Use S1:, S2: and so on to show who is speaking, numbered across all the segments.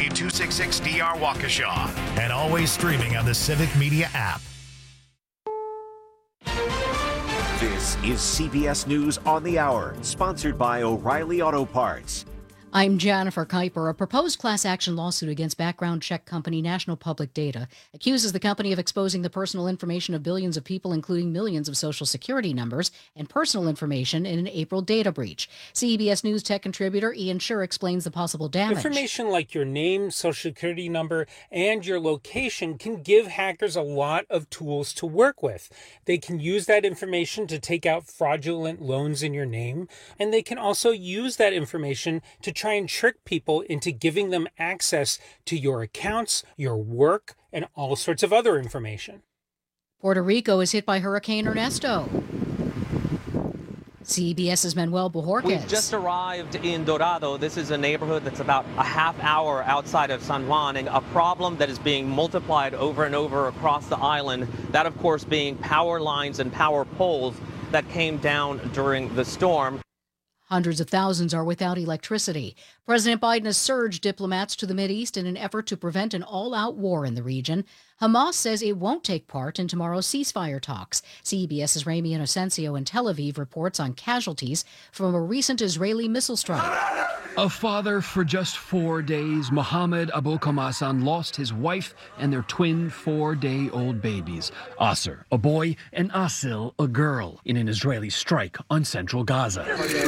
S1: W266DR Waukesha, and always streaming on the Civic Media app.
S2: This is CBS News on the Hour, sponsored by O'Reilly Auto Parts.
S3: I'm Jennifer Kuiper. A proposed class action lawsuit against background check company National Public Data accuses the company of exposing the personal information of billions of people, including millions of Social Security numbers and personal information, in an April data breach. CBS News tech contributor Ian Sherr explains the possible damage.
S4: Information like your name, Social Security number, and your location can give hackers a lot of tools to work with. They can use that information to take out fraudulent loans in your name, and they can also use that information to try and trick people into giving them access to your accounts, your work, and all sorts of other information.
S3: Puerto Rico is hit by Hurricane Ernesto. CBS's Manuel Bojorquez.
S5: We've just arrived in Dorado. This is a neighborhood that's about a half hour outside of San Juan, and a problem that is being multiplied over and over across the island. That, of course, being power lines and power poles that came down during the storm.
S3: Hundreds of thousands are without electricity. President Biden has surged diplomats to the Mideast in an effort to prevent an all-out war in the region. Hamas says it won't take part in tomorrow's ceasefire talks. CBS's Rami Inocencio in Tel Aviv reports on casualties from a recent Israeli missile strike.
S6: A father for just 4 days, Mohammed Abu Khamasan lost his wife and their twin 4-day-old babies, Asser, a boy, and Asil, a girl, in an Israeli strike on central Gaza.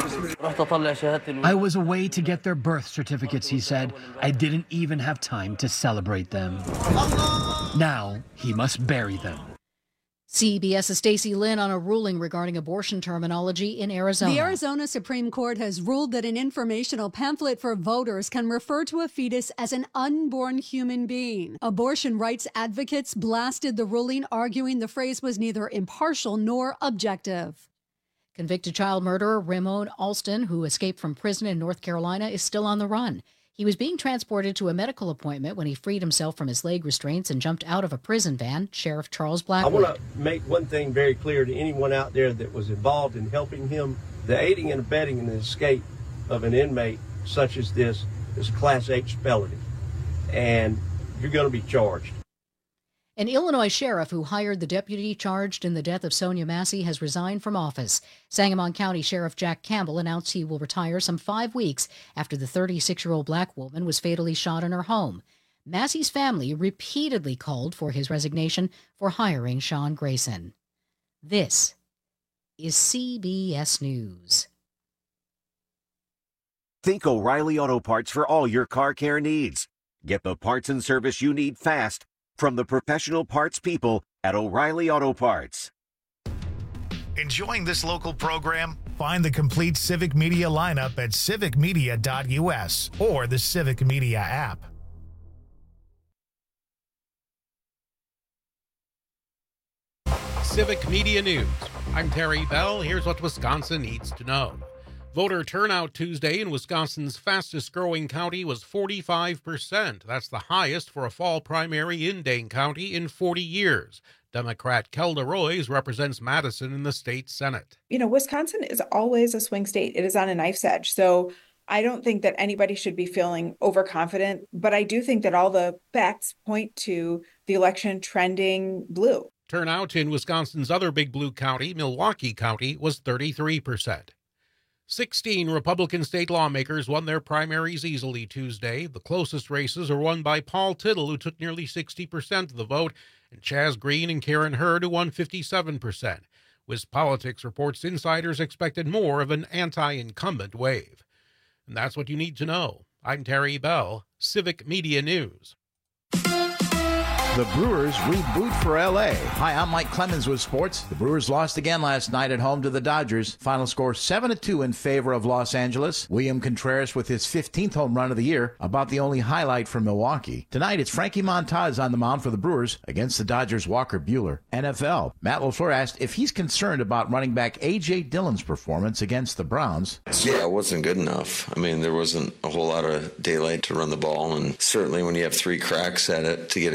S6: I was away to get their birth certificates, he said. I didn't even have time to celebrate them. Now he must bury them.
S3: CBS's Stacey Lynn on a ruling regarding abortion terminology in Arizona.
S7: The Arizona Supreme Court has ruled that an informational pamphlet for voters can refer to a fetus as an unborn human being. Abortion rights advocates blasted the ruling, arguing the phrase was neither impartial nor objective.
S3: Convicted child murderer Ramon Alston, who escaped from prison in North Carolina, is still on the run. He was being transported to a medical appointment when he freed himself from his leg restraints and jumped out of a prison van. Sheriff Charles Blackwood.
S8: I want to make one thing very clear to anyone out there that was involved in helping him. The aiding and abetting in the escape of an inmate such as this is a Class H felony, and you're going to be charged.
S3: An Illinois sheriff who hired the deputy charged in the death of Sonia Massey has resigned from office. Sangamon County Sheriff Jack Campbell announced he will retire some 5 weeks after the 36-year-old black woman was fatally shot in her home. Massey's family repeatedly called for his resignation for hiring Sean Grayson. This is CBS News.
S2: Think O'Reilly Auto Parts for all your car care needs. Get the parts and service you need fast from the professional parts people at O'Reilly Auto Parts.
S1: Enjoying this local program? Find the complete Civic Media lineup at civicmedia.us or the Civic Media app.
S9: Civic Media News. I'm Terry Bell. Here's what Wisconsin needs to know. Voter turnout Tuesday in Wisconsin's fastest-growing county was 45%. That's the highest for a fall primary in Dane County in 40 years. Democrat Kelda Roys represents Madison in the state Senate.
S10: You know, Wisconsin is always a swing state. It is on a knife's edge. So I don't think that anybody should be feeling overconfident, but I do think that all the facts point to the election trending blue.
S9: Turnout in Wisconsin's other big blue county, Milwaukee County, was 33%. 16 Republican state lawmakers won their primaries easily Tuesday. The closest races are won by Paul Tittle, who took nearly 60% of the vote, and Chaz Green and Karen Hurd, who won 57%. WisPolitics reports insiders expected more of an anti-incumbent wave. And that's what you need to know. I'm Terry Bell, Civic Media News.
S11: The Brewers reboot for L.A. Hi, I'm Mike Clemens with sports. The Brewers lost again last night at home to the Dodgers. Final score 7-2 in favor of Los Angeles. William Contreras with his 15th home run of the year, about the only highlight from Milwaukee. Tonight, it's Frankie Montas on the mound for the Brewers against the Dodgers' Walker Buehler. NFL. Matt LaFleur asked if he's concerned about running back A.J. Dillon's performance against the Browns.
S12: Yeah, it wasn't good enough. I mean, there wasn't a whole lot of daylight to run the ball, and certainly when you have 3 cracks at it to get a yard,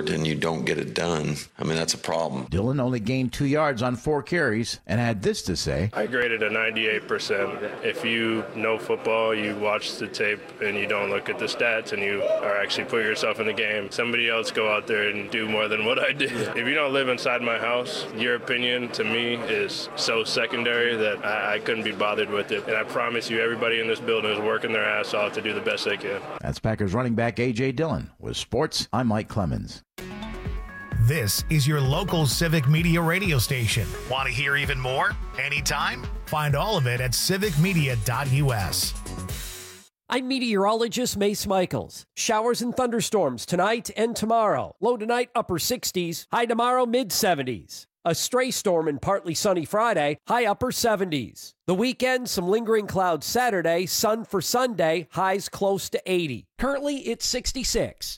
S12: effort and you don't get it done, I mean, that's a problem.
S11: Dillon only gained 2 yards on 4 carries and had this to say.
S13: I graded a 98%. If you know football, you watch the tape and you don't look at the stats and you are actually put yourself in the game. Somebody else go out there and do more than what I did. If you don't live inside my house, your opinion to me is so secondary that I couldn't be bothered with it. And I promise you, everybody in this building is working their ass off to do the best they can.
S11: That's Packers running back A.J. Dillon. With sports, I'm Mike Clemens.
S1: This is your local Civic Media radio station. Want to hear even more? Anytime? Find all of it at civicmedia.us.
S14: I'm meteorologist Mace Michaels. Showers and thunderstorms tonight and tomorrow. Low tonight, upper 60s. High tomorrow, mid-70s. A stray storm and partly sunny Friday, high upper 70s. The weekend, some lingering clouds Saturday, sun for Sunday, highs close to 80. Currently, it's 66.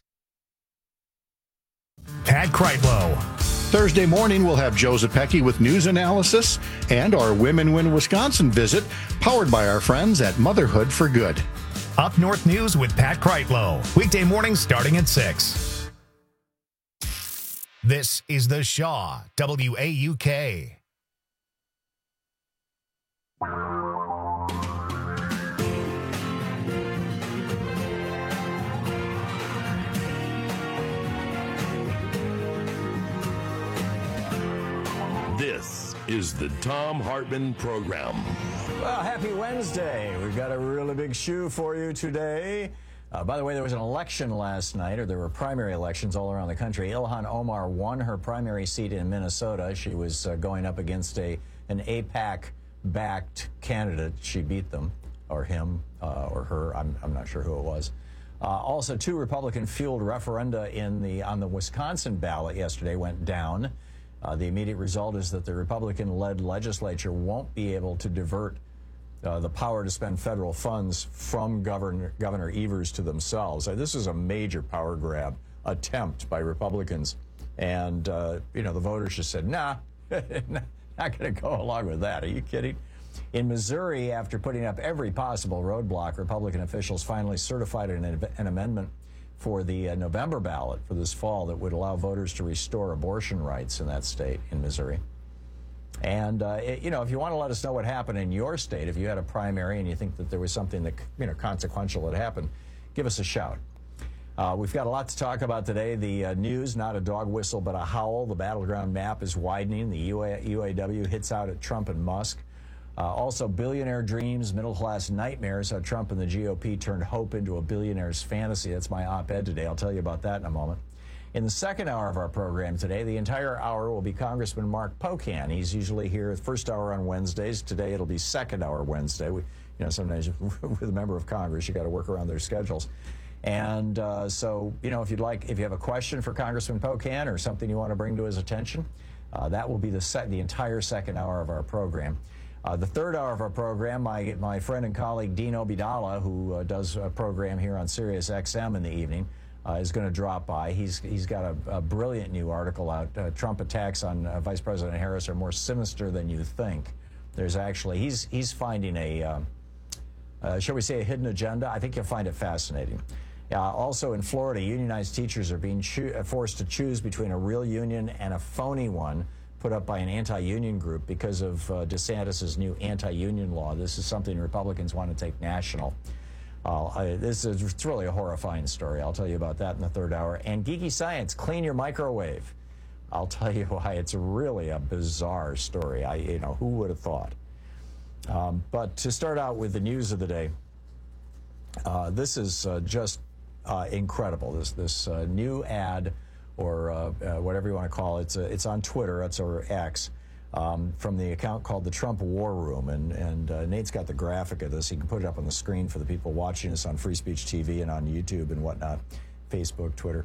S1: Pat Kreitlow.
S15: Thursday morning, we'll have Joe Zepecki with news analysis and our Women Win Wisconsin visit, powered by our friends at Motherhood for Good.
S1: Up North News with Pat Kreitlow. Weekday mornings starting at 6. This is The Shaw, WAUK.
S16: This is the Thom Hartmann Program.
S17: Well, happy Wednesday. We've got a really big shoe for you today. By the way, there was an election last night, or there were primary elections all around the country. Ilhan Omar won her primary seat in Minnesota. She was going up against an AIPAC-backed candidate. She beat them, or him, or her. I'm not sure who it was. Also, 2 Republican-fueled referenda on the Wisconsin ballot yesterday went down. The immediate result is that the Republican-led legislature won't be able to divert the power to spend federal funds from Governor Evers to themselves. This is a major power grab attempt by Republicans. And, the voters just said, nah, not going to go along with that. Are you kidding? In Missouri, after putting up every possible roadblock, Republican officials finally certified an amendment for the November ballot for this fall that would allow voters to restore abortion rights in that state, in Missouri. And, if you want to let us know what happened in your state, if you had a primary and you think that there was something that, consequential that happened, give us a shout. We've got a lot to talk about today. The news, not a dog whistle, but a howl. The battleground map is widening. The UAW hits out at Trump and Musk. Also, billionaire dreams, middle-class nightmares, how Trump and the GOP turned hope into a billionaire's fantasy. That's my op-ed today. I'll tell you about that in a moment. In the second hour of our program today, the entire hour will be Congressman Mark Pocan. He's usually here the first hour on Wednesdays. Today it'll be second hour Wednesday. Sometimes with a member of Congress, you got to work around their schedules. And so, if you have a question for Congressman Pocan or something you want to bring to his attention, that will be the entire second hour of our program. The third hour of our program, my friend and colleague Dean Obeidallah, who does a program here on Sirius XM in the evening, is going to drop by. He's got a brilliant new article out. Trump attacks on Vice President Harris are more sinister than you think. There's actually, he's finding shall we say, a hidden agenda. I think you'll find it fascinating. Also in Florida, unionized teachers are being forced to choose between a real union and a phony one put up by an anti-union group because of DeSantis' new anti-union law. This is something Republicans want to take national. It's really a horrifying story. I'll tell you about that in the third hour. And Geeky Science, clean your microwave. I'll tell you why. It's really a bizarre story. Who would have thought? But to start out with the news of the day, this is just incredible. This new ad, or whatever you want to call it. It's on Twitter. It's over X. From the account called the Trump War Room, and Nate's got the graphic of this. He can put it up on the screen for the people watching us on Free Speech TV and on YouTube and whatnot, Facebook, Twitter.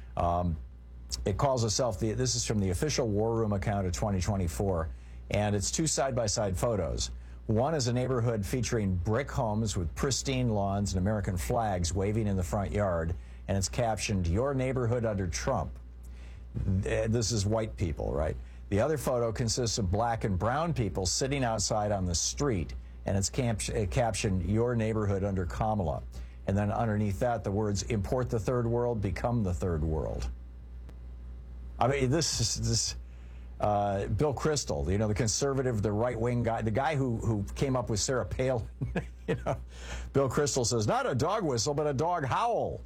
S17: It calls itself this is from the official War Room account of 2024, and it's 2 side-by-side photos. One is a neighborhood featuring brick homes with pristine lawns and American flags waving in the front yard, and it's captioned, "Your neighborhood under Trump." This is white people, right? The other photo consists of black and brown people sitting outside on the street, and it's captioned, "Your neighborhood under Kamala." And then underneath that, the words, "Import the third world, become the third world." I mean, this Bill Kristol, the conservative, the right-wing guy, the guy who came up with Sarah Palin, Bill Kristol says, not a dog whistle, but a dog howl.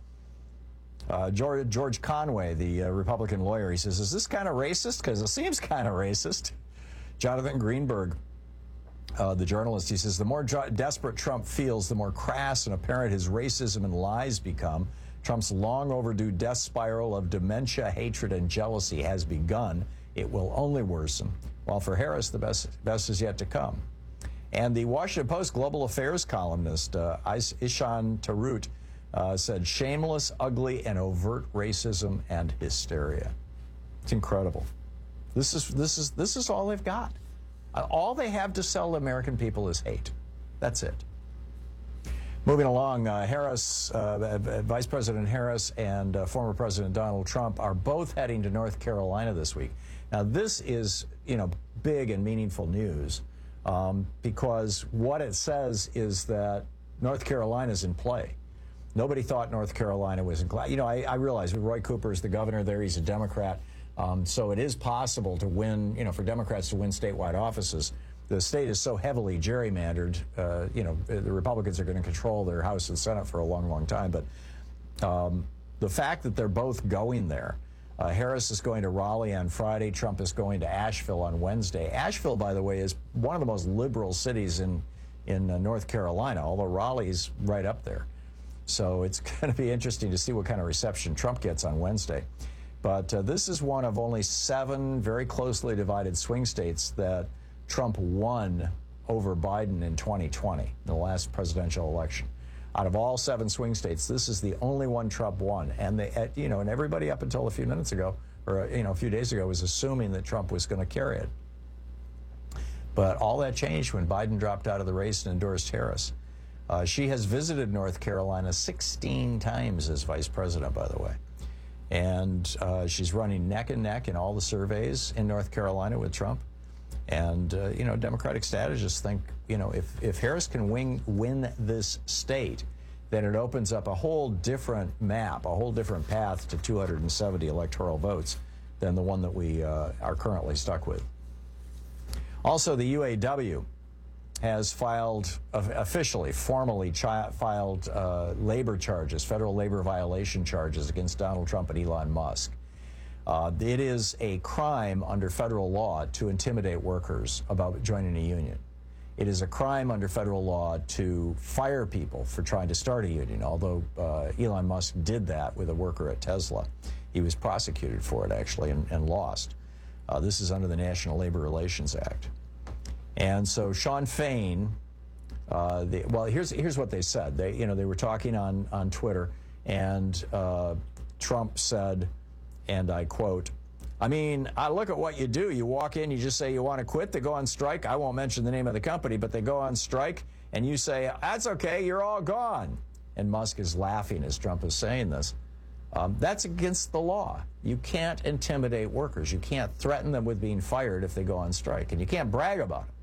S17: George Conway, the Republican lawyer, he says, is this kind of racist? Because it seems kind of racist. Jonathan Greenberg, the journalist, he says, the more desperate Trump feels, the more crass and apparent his racism and lies become. Trump's long overdue death spiral of dementia, hatred, and jealousy has begun. It will only worsen. While for Harris, the best is yet to come. And the Washington Post global affairs columnist, Ishan Tarut, said shameless, ugly, and overt racism and hysteria. It's incredible. This is all they've got. All they have to sell the American people is hate. That's it. Moving along, Harris, Vice President Harris and former President Donald Trump are both heading to North Carolina this week. Now, this is, big and meaningful news because what it says is that North Carolina is in play. Nobody thought North Carolina was in play. I realize Roy Cooper is the governor there. He's a Democrat. So it is possible to win, for Democrats to win statewide offices. The state is so heavily gerrymandered, the Republicans are going to control their House and Senate for a long, long time. But the fact that they're both going there, Harris is going to Raleigh on Friday, Trump is going to Asheville on Wednesday. Asheville, by the way, is one of the most liberal cities in North Carolina, although Raleigh's right up there. So it's going to be interesting to see what kind of reception Trump gets on Wednesday. But this is one of only 7 very closely divided swing states that Trump won over Biden in 2020, the last presidential election. Out of all 7 swing states, this is the only one Trump won. And and everybody up until a few minutes ago, or a few days ago, was assuming that Trump was going to carry it. But all that changed when Biden dropped out of the race and endorsed Harris. She has visited North Carolina 16 times as vice president, by the way. And she's running neck and neck in all the surveys in North Carolina with Trump. And, Democratic strategists think, if Harris can win this state, then it opens up a whole different map, a whole different path to 270 electoral votes than the one that we are currently stuck with. Also, the UAW has filed, formally filed labor charges, federal labor violation charges against Donald Trump and Elon Musk. It is a crime under federal law to intimidate workers about joining a union. It is a crime under federal law to fire people for trying to start a union, although Elon Musk did that with a worker at Tesla. He was prosecuted for it, actually, and lost. This is under the National Labor Relations Act. And so Sean Fain, here's what they said. They were talking on Twitter, and Trump said, and I quote, I look at what you do. You walk in, you just say you want to quit. They go on strike. I won't mention the name of the company, but they go on strike, and you say, that's okay, you're all gone. And Musk is laughing as Trump is saying this. That's against the law. You can't intimidate workers. You can't threaten them with being fired if they go on strike, and you can't brag about it.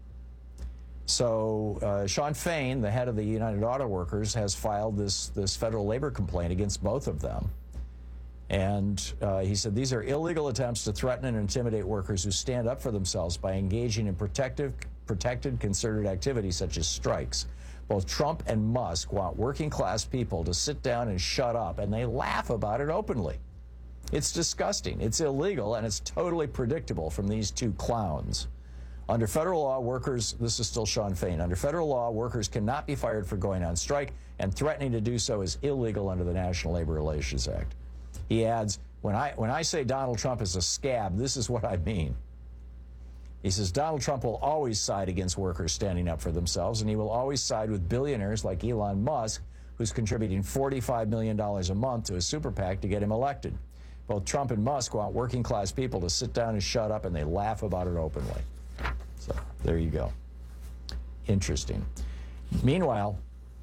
S17: So Sean Fain, the head of the United Auto Workers, has filed this federal labor complaint against both of them. And he said these are illegal attempts to threaten and intimidate workers who stand up for themselves by engaging in protected concerted activities such as strikes. Both Trump and Musk want working class people to sit down and shut up, and they laugh about it openly. It's disgusting. It's illegal, and it's totally predictable from these two clowns. Under federal law, workers, this is still Sean Fain, under federal law, workers cannot be fired for going on strike, and threatening to do so is illegal under the National Labor Relations Act. He adds, when I say Donald Trump is a scab, this is what I mean. He says Donald Trump will always side against workers standing up for themselves, and he will always side with billionaires like Elon Musk, who's contributing $45 million a month to a super PAC to get him elected. Both Trump and Musk want working class people to sit down and shut up, and they laugh about it openly. So there you go. Interesting. Meanwhile,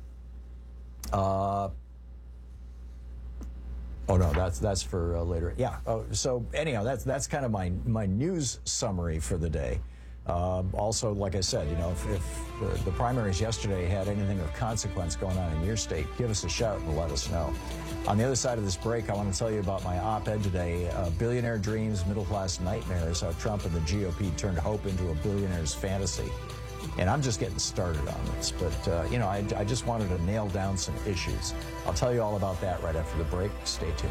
S17: oh no, that's for later. Yeah. So anyhow, that's kind of my news summary for the day. Also, like I said, if the primaries yesterday had anything of consequence going on in your state, give us a shout and let us know. On the other side of this break, I want to tell you about my op-ed today, Billionaire Dreams, Middle-Class Nightmares, how Trump and the GOP turned hope into a billionaire's fantasy. And I'm just getting started on this, but, I just wanted to nail down some issues. I'll tell you all about that right after the break. Stay tuned.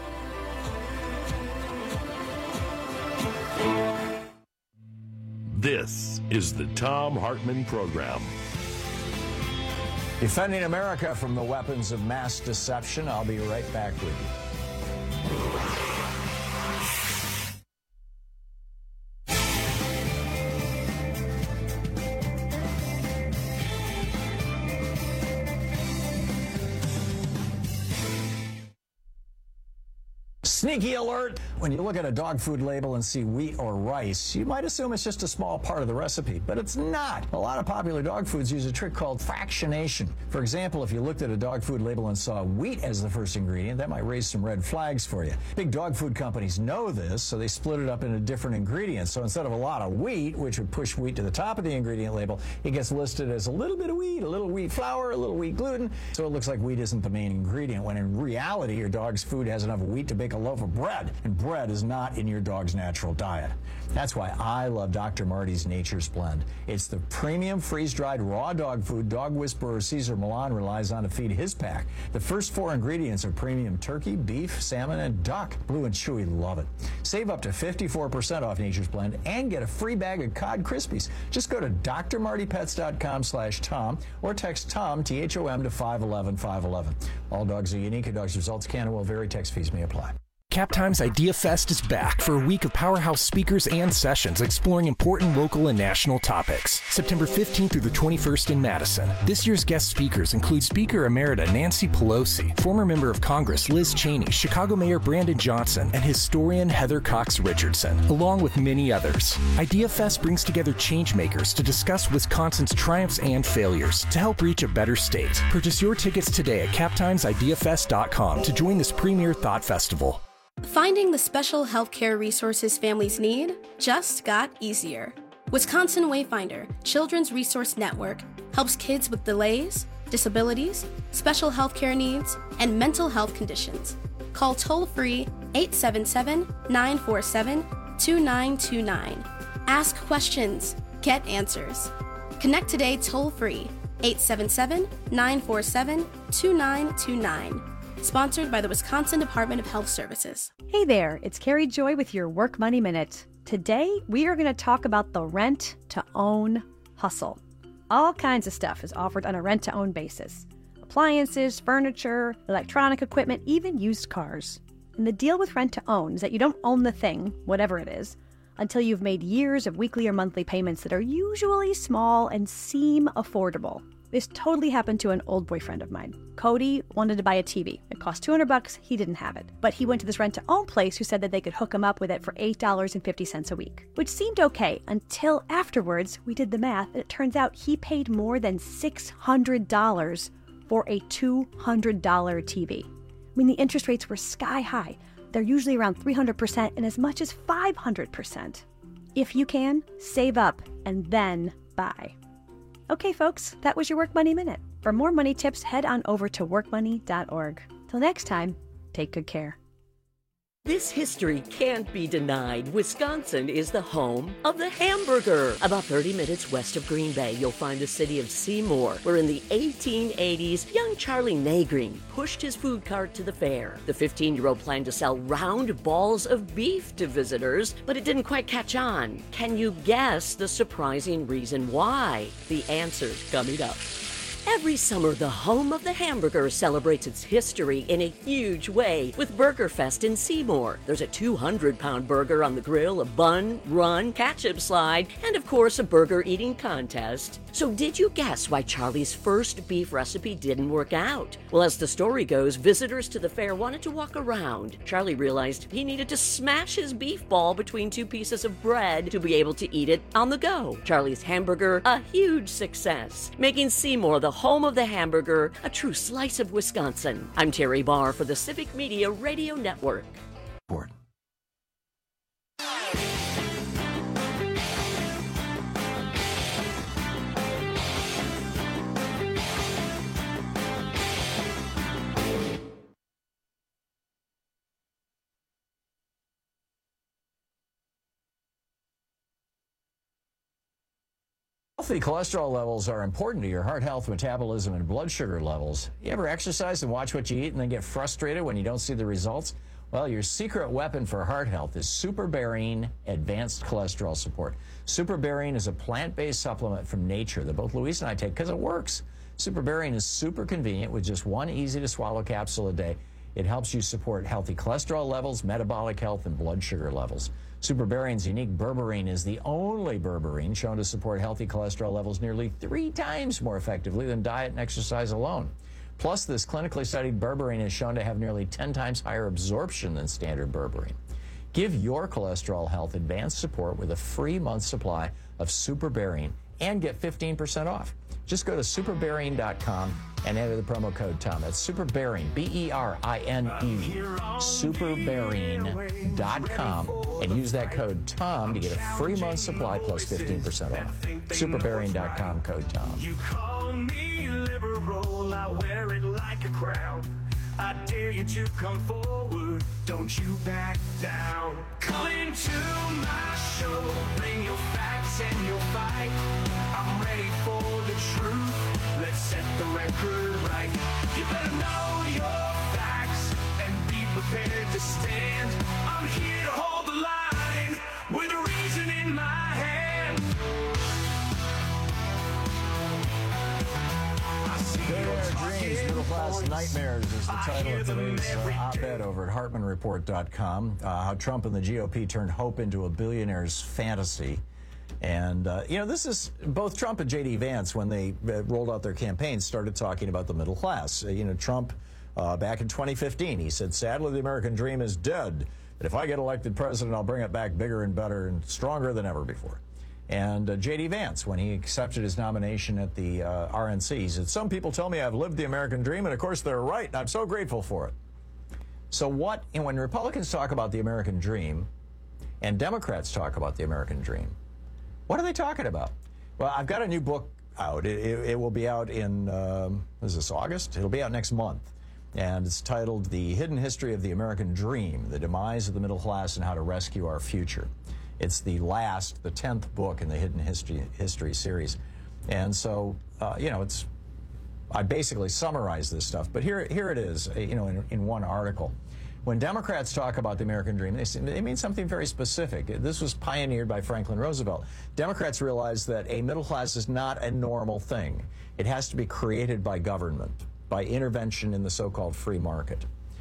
S16: This is the Thom Hartmann Program.
S17: Defending America from the weapons of mass deception. I'll be right back with you. Sneaky alert! When you look at a dog food label and see wheat or rice, you might assume it's just a small part of the recipe, but it's not. A lot of popular dog foods use a trick called fractionation. For example, if you looked at a dog food label and saw wheat as the first ingredient, that might raise some red flags for you. Big dog food companies know this, so they split it up into different ingredients. So instead of a lot of wheat, which would push wheat to the top of the ingredient label, it gets listed as a little bit of wheat, a little wheat flour, a little wheat gluten, so it looks like wheat isn't the main ingredient, when in reality, your dog's food has enough wheat to bake a loaf of bread, and bread is not in your dog's natural diet. That's why I love Dr. Marty's Nature's Blend. It's the premium freeze-dried raw dog food dog whisperer Cesar Millan relies on to feed his pack. The first 4 ingredients are premium turkey, beef, salmon, and duck. Blue and Chewy love it. Save up to 54% off Nature's Blend and get a free bag of Cod Krispies. Just go to drmartypets.com/Tom or text Tom, T-H-O-M, to 511-511. All dogs are unique, and dogs' results can and will vary. Text fees may apply.
S18: Captime's Idea Fest is back for a week of powerhouse speakers and sessions exploring important local and national topics. September 15th through the 21st in Madison. This year's guest speakers include Speaker Emerita Nancy Pelosi, former member of Congress Liz Cheney, Chicago Mayor Brandon Johnson, and historian Heather Cox Richardson, along with many others. Idea Fest brings together changemakers to discuss Wisconsin's triumphs and failures to help reach a better state. Purchase your tickets today at captimesideafest.com to join this premier thought festival.
S19: Finding the special healthcare resources families need just got easier. Wisconsin Wayfinder Children's Resource Network helps kids with delays, disabilities, special healthcare needs, and mental health conditions. Call toll-free 877-947-2929. Ask questions, get answers. Connect today toll-free 877-947-2929. Sponsored by the Wisconsin Department of Health Services.
S20: Hey there, it's Carrie Joy with your Work Money Minute. Today, we are going to talk about the rent-to-own hustle. All kinds of stuff is offered on a rent-to-own basis. Appliances, furniture, electronic equipment, even used cars. And the deal with rent-to-own is that you don't own the thing, whatever it is, until you've made years of weekly or monthly payments that are usually small and seem affordable. This totally happened to an old boyfriend of mine. Cody wanted to buy a TV. It cost $200. He didn't have it. But he went to this rent-to-own place who said that they could hook him up with it for $8.50 a week, which seemed okay until afterwards we did the math, and it turns out he paid more than $600 for a $200 TV. I mean, the interest rates were sky high. They're usually around 300% and as much as 500%. If you can, save up and then buy. Okay, folks, that was your Work Money Minute. For more money tips, head on over to workmoney.org. Till next time, take good care.
S21: This history can't be denied. Wisconsin is the home of the hamburger. About 30 minutes west of Green Bay, you'll find the city of Seymour, where in the 1880s, young Charlie Nagreen pushed his food cart to the fair. The 15-year-old planned to sell round balls of beef to visitors, but it didn't quite catch on. Can you guess the surprising reason why? The answer's coming up. Every summer, the home of the hamburger celebrates its history in a huge way with Burger Fest in Seymour. There's a 200-pound burger on the grill, a bun, run, ketchup slide, and of course a burger eating contest. So did you guess why Charlie's first beef recipe didn't work out? Well, as the story goes, visitors to the fair wanted to walk around. Charlie realized he needed to smash his beef ball between 2 pieces of bread to be able to eat it on the go. Charlie's hamburger, a huge success, making Seymour the home of the hamburger, a true slice of Wisconsin. I'm Terry Barr for the Civic Media Radio Network.
S17: Healthy cholesterol levels are important to your heart health, metabolism, and blood sugar levels. You ever exercise and watch what you eat and then get frustrated when you don't see the results? Well, your secret weapon for heart health is SuperBerine Advanced Cholesterol Support. SuperBerine is a plant-based supplement from nature that both Louise and I take because it works. SuperBerine is super convenient with just one easy-to-swallow capsule a day. It helps you support healthy cholesterol levels, metabolic health, and blood sugar levels. SuperBerine's unique berberine is the only berberine shown to support healthy cholesterol levels nearly 3 times more effectively than diet and exercise alone. Plus, this clinically studied berberine is shown to have nearly 10 times higher absorption than standard berberine. Give your cholesterol health advanced support with a free month supply of SuperBerine and get 15% off. Just go to superberine.com and enter the promo code TOM. That's SuperBerine, B-E-R-I-N-E, superberine.com, and use that code TOM to get a free month supply plus 15% off. Superberine.com, code TOM.
S4: You call me liberal, I wear it like a crown. I dare you to come forward, don't you back down. Come into my show, bring your facts and your fight. I'm ready for the truth, let's set the record right. You better know your facts and be prepared to stand. I'm here to hold the line with a reason in my hand.
S17: Billionaire Dreams, Middle Class Nightmares is the title of today's op-ed over at HartmanReport.com. How Trump and the GOP turned hope into a billionaire's fantasy. And, this is both Trump and J.D. Vance, when they rolled out their campaigns, started talking about the middle class. Trump, back in 2015, he said, sadly, the American dream is dead. But if I get elected president, I'll bring it back bigger and better and stronger than ever before. And J.D. Vance, when he accepted his nomination at the RNC, he said, some people tell me I've lived the American dream, and of course they're right, and I'm so grateful for it. So when Republicans talk about the American dream and Democrats talk about the American dream, what are they talking about? Well, I've got a new book out. It will be out in, is this August? It'll be out next month. And it's titled The Hidden History of the American Dream, The Demise of the Middle Class and How to Rescue Our Future. It's the 10th book in the Hidden History series. And so, I basically summarized this stuff. But here it is, in one article. When Democrats talk about the American dream, they mean something very specific. This was pioneered by Franklin Roosevelt. Democrats realized that a middle class is not a normal thing. It has to be created by government, by intervention in the so-called free market.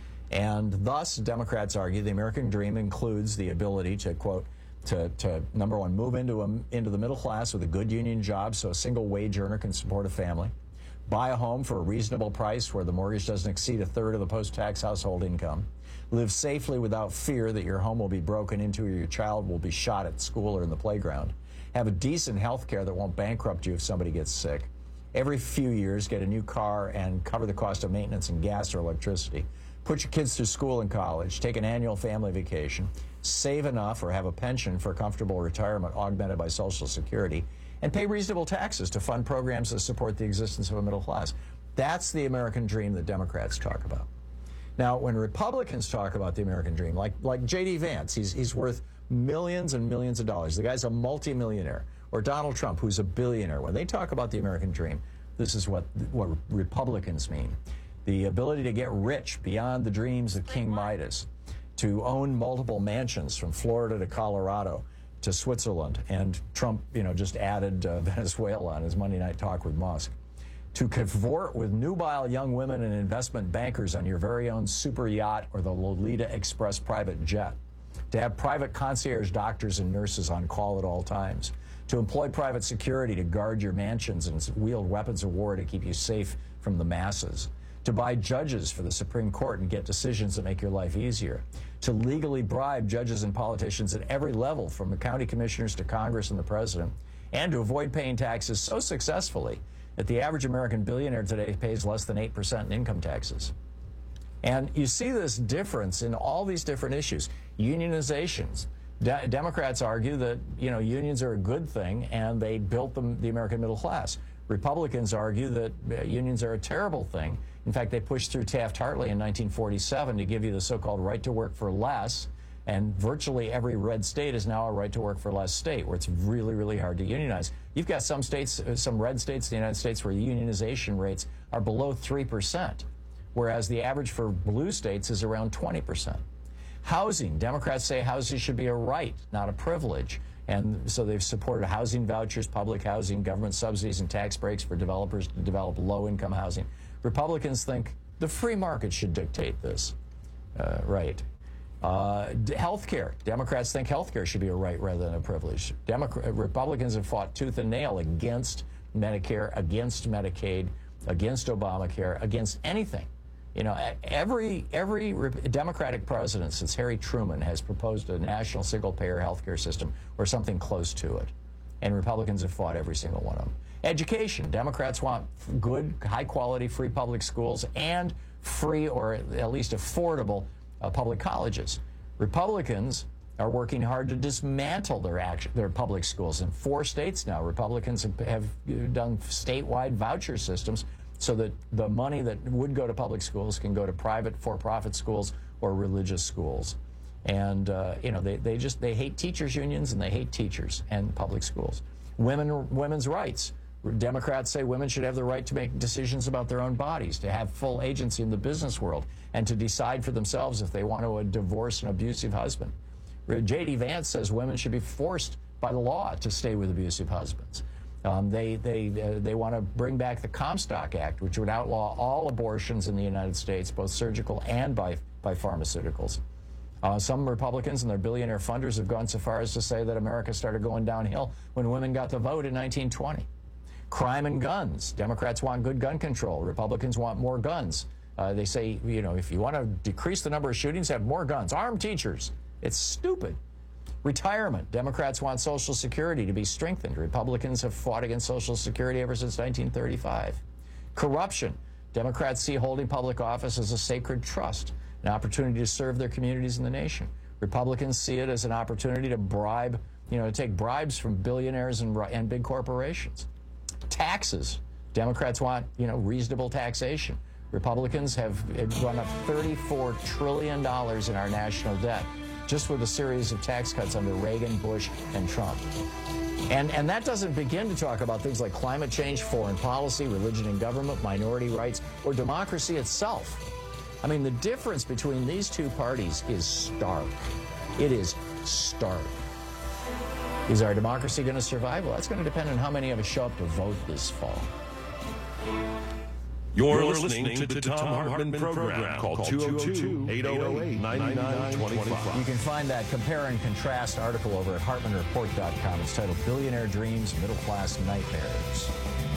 S17: And thus, Democrats argue the American dream includes the ability to, quote, to number one, move into the middle class with a good union job so a single wage earner can support a family, buy a home for a reasonable price where the mortgage doesn't exceed 1/3 of the post-tax household income, live safely without fear that your home will be broken into or your child will be shot at school or in the playground, have a decent health care that won't bankrupt you if somebody gets sick, every few years get a new car and cover the cost of maintenance and gas or electricity, put your kids through school and college, take an annual family vacation, save enough or have a pension for comfortable retirement augmented by Social Security, and pay reasonable taxes to fund programs that support the existence of a middle class. That's the American dream that Democrats talk about. Now, when Republicans talk about the American dream, like J.D. Vance, he's worth millions and millions of dollars. The guy's a multimillionaire. Or Donald Trump, who's a billionaire. When they talk about the American dream, this is what Republicans mean. The ability to get rich beyond the dreams of King Midas, to own multiple mansions from Florida to Colorado to Switzerland, and Trump, just added Venezuela on his Monday Night Talk with Musk, to cavort with nubile young women and investment bankers on your very own super yacht or the Lolita Express private jet, to have private concierge doctors and nurses on call at all times, to employ private security to guard your mansions and wield weapons of war to keep you safe from the masses, to buy judges for the Supreme Court and get decisions that make your life easier, to legally bribe judges and politicians at every level, from the county commissioners to Congress and the president, and to avoid paying taxes so successfully that the average American billionaire today pays less than 8% in income taxes. And you see this difference in all these different issues. Unionizations. Democrats argue that, unions are a good thing and they built the American middle class. Republicans argue that unions are a terrible thing. In fact, they pushed through Taft-Hartley in 1947 to give you the so-called right to work for less, And virtually every red state is now a right to work for less state, where it's really, really hard to unionize. You've got some states, some red states in the United States, where unionization rates are below 3%, whereas the average for blue states is around 20%. Housing, Democrats say housing should be a right, not a privilege. And so they've supported housing vouchers, public housing, government subsidies, and tax breaks for developers to develop low-income housing. Republicans think the free market should dictate this. Right. Healthcare. Democrats think healthcare should be a right rather than a privilege. Republicans have fought tooth and nail against Medicare, against Medicaid, against Obamacare, against anything. You know, every Democratic president since Harry Truman has proposed a national single-payer healthcare system or something close to it. And Republicans have fought every single one of them. Education. Democrats want good, high-quality, free public schools and free or at least affordable public colleges. Republicans are working hard to dismantle their public schools. In 4 states now, Republicans have done statewide voucher systems so that the money that would go to public schools can go to private for-profit schools or religious schools. And, you know, they hate teachers' unions and they hate teachers and public schools. Women's rights. Democrats say women should have the right to make decisions about their own bodies, to have full agency in the business world, and to decide for themselves if they want to divorce an abusive husband. J.D. Vance says women should be forced by the law to stay with abusive husbands. They want to bring back the Comstock Act, which would outlaw all abortions in the United States, both surgical and by pharmaceuticals. Some Republicans and their billionaire funders have gone so far as to say that America started going downhill when women got the vote in 1920. Crime and guns. Democrats want good gun control. Republicans want more guns. They say, you know, if you want to decrease the number of shootings, have more guns. Arm teachers. It's stupid. Retirement. Democrats want Social Security to be strengthened. Republicans have fought against Social Security ever since 1935. Corruption. Democrats see holding public office as a sacred trust, an opportunity to serve their communities and the nation. Republicans see it as an opportunity to bribe, you know, to take bribes from billionaires and big corporations. Taxes. Democrats want, you know, reasonable taxation. Republicans have run up $34 trillion in our national debt just with a series of tax cuts under Reagan, Bush, and Trump. And that doesn't begin to talk about things like climate change, foreign policy, religion and government, minority rights, or democracy itself. I mean, the difference between these two parties is stark. It is stark. Is our democracy going to survive? Well, that's going to depend on how many of us show up to vote this fall.
S16: You're listening to the Tom Hartman program. Call 202-808-9925.
S17: You can find that compare and contrast article over at HartmanReport.com. It's titled Billionaire Dreams, Middle Class Nightmares.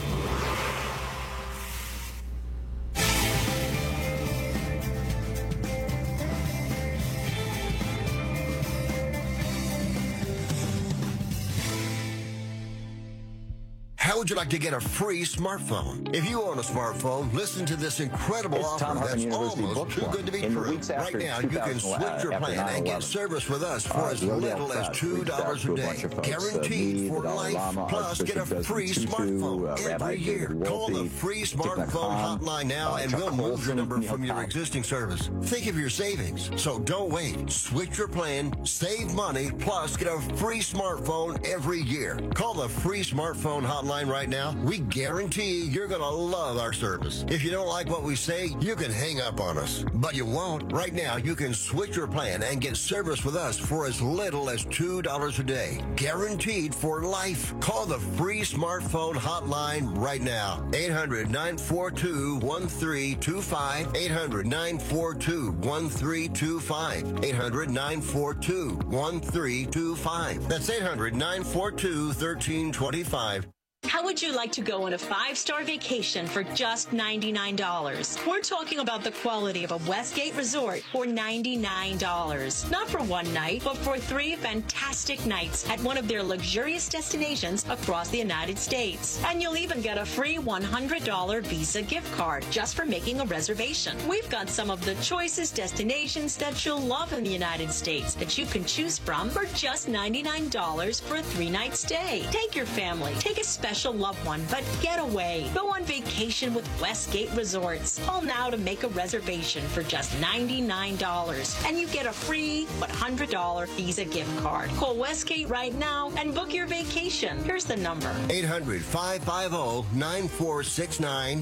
S5: How would you like to get a free smartphone? If you own a smartphone, listen to this incredible offer that's almost too good to be true. Right now, you can switch your plan and get service with us for as little as $2 a day. Guaranteed for life, plus get a free smartphone every year. Call the free smartphone hotline now and we'll move your number from your existing service. Think of your savings, so don't wait. Switch your plan, save money, plus get a free smartphone every year. Call the free smartphone hotline right now. We guarantee you're going to love our service. If you don't like what we say, you can hang up on us. But you won't. Right now, you can switch your plan and get service with us for as little as $2 a day. Guaranteed for life. Call the free smartphone hotline right now. 800-942-1325. 800-942-1325. 800-942-1325. That's 800-942-1325.
S22: How would you like to go on a 5-star vacation for just $99? We're talking about the quality of a Westgate resort for $99. Not for one night, but for 3 fantastic nights at one of their luxurious destinations across the United States. And you'll even get a free $100 Visa gift card just for making a reservation. We've got some of the choicest destinations that you'll love in the United States that you can choose from for just $99 for a 3-night stay. Take your family. Take a special special loved one, but get away. Go on vacation with Westgate Resorts. Call now to make a reservation for just $99, and you get a free $100 Visa gift card. Call Westgate right now and book your vacation. Here's the number.
S5: 800-550-9469.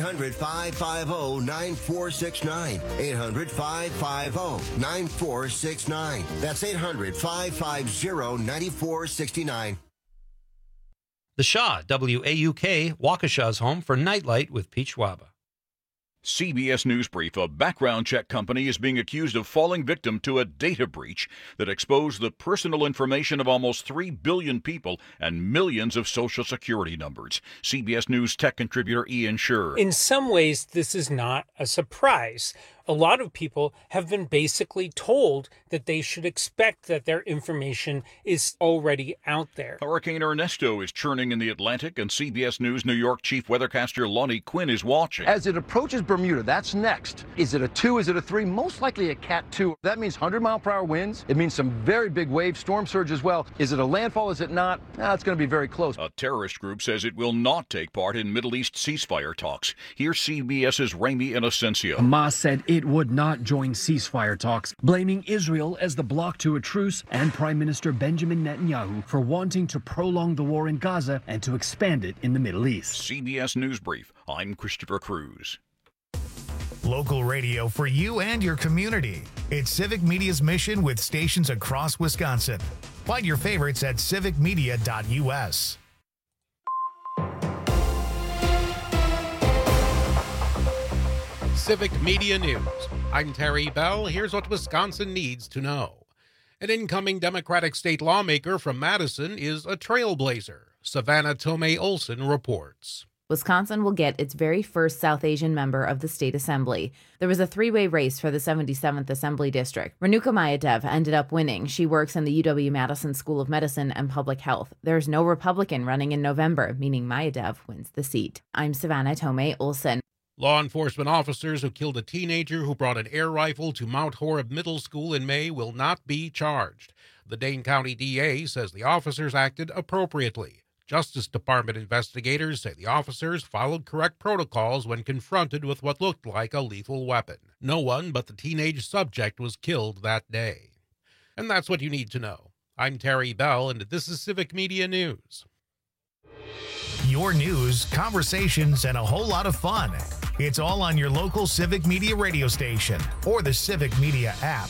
S5: 800-550-9469. 800-550-9469. That's 800-550-9469.
S6: The Shaw, WAUK, Waukesha's home for Nightlight with Pete Schwaba.
S7: CBS News Brief. A background check company is being accused of falling victim to a data breach that exposed the personal information of almost 3 billion people and millions of Social Security numbers. CBS News tech contributor Ian Scherr.
S23: In some ways, this is not a surprise. A lot of people have been basically told that they should expect that their information is already out there.
S7: Hurricane Ernesto is churning in the Atlantic, and CBS News New York chief weathercaster Lonnie Quinn is watching.
S24: As it approaches Bermuda, that's next. Is it a 2? Is it a 3? Most likely a Cat 2. That means 100-mile-per-hour winds. It means some very big waves, storm surge as well. Is it a landfall? Is it not? It's going to be very close.
S7: A terrorist group says it will not take part in Middle East ceasefire talks. Here's CBS's Ramy Inocencio.
S25: Hamas said it would not join ceasefire talks, blaming Israel as the block to a truce and Prime Minister Benjamin Netanyahu for wanting to prolong the war in Gaza and to expand it in the Middle East.
S7: CBS News Brief. I'm Christopher Cruz.
S1: Local radio for you and your community. It's Civic Media's mission with stations across Wisconsin. Find your favorites at civicmedia.us.
S9: Civic Media News. I'm Terry Bell. Here's what Wisconsin needs to know. An incoming Democratic state lawmaker from Madison is a trailblazer. Savannah Tomei Olson reports.
S26: Wisconsin will get its very first South Asian member of the state assembly. There was a three-way race for the 77th Assembly District. Renuka Mayadev ended up winning. She works in the UW-Madison School of Medicine and Public Health. There's no Republican running in November, meaning Mayadev wins the seat. I'm Savannah Tomei Olson.
S9: Law enforcement officers who killed a teenager who brought an air rifle to Mount Horeb Middle School in May will not be charged. The Dane County DA says the officers acted appropriately. Justice Department investigators say the officers followed correct protocols when confronted with what looked like a lethal weapon. No one but the teenage subject was killed that day. And that's what you need to know. I'm Terry Bell, and this is Civic Media News.
S1: Your news, conversations, and a whole lot of fun. It's all on your local Civic Media radio station or the Civic Media app.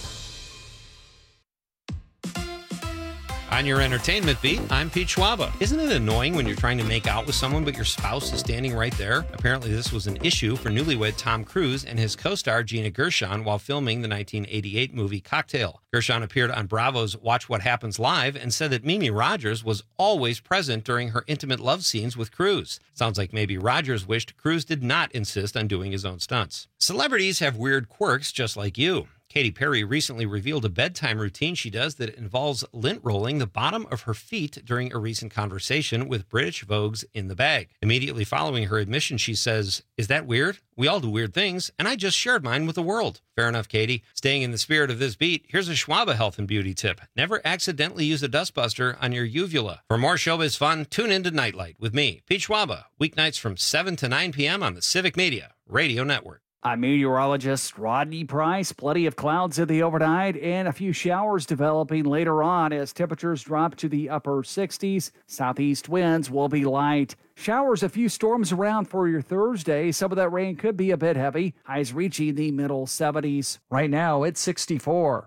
S6: On your entertainment beat, I'm Pete Schwaba. Isn't it annoying when you're trying to make out with someone but your spouse is standing right there? Apparently this was an issue for newlywed Tom Cruise and his co-star Gina Gershon while filming the 1988 movie Cocktail. Gershon appeared on Bravo's Watch What Happens Live and said that Mimi Rogers was always present during her intimate love scenes with Cruise. Sounds like maybe Rogers wished Cruise did not insist on doing his own stunts. Celebrities have weird quirks just like you. Katy Perry recently revealed a bedtime routine she does that involves lint rolling the bottom of her feet during a recent conversation with British Vogue's In the Bag. Immediately following her admission, she says, "Is that weird? We all do weird things, and I just shared mine with the world." Fair enough, Katy. Staying in the spirit of this beat, here's a Schwaba health and beauty tip. Never accidentally use a dustbuster on your uvula. For more showbiz fun, tune in to Nightlight with me, Pete Schwaba, weeknights from 7 to 9 p.m. on the Civic Media Radio Network.
S27: I'm meteorologist Rodney Price. Plenty of clouds in the overnight and a few showers developing later on as temperatures drop to the upper 60s. Southeast winds will be light. Showers, a few storms around for your Thursday. Some of that rain could be a bit heavy. Highs reaching the middle 70s. Right now, it's 64.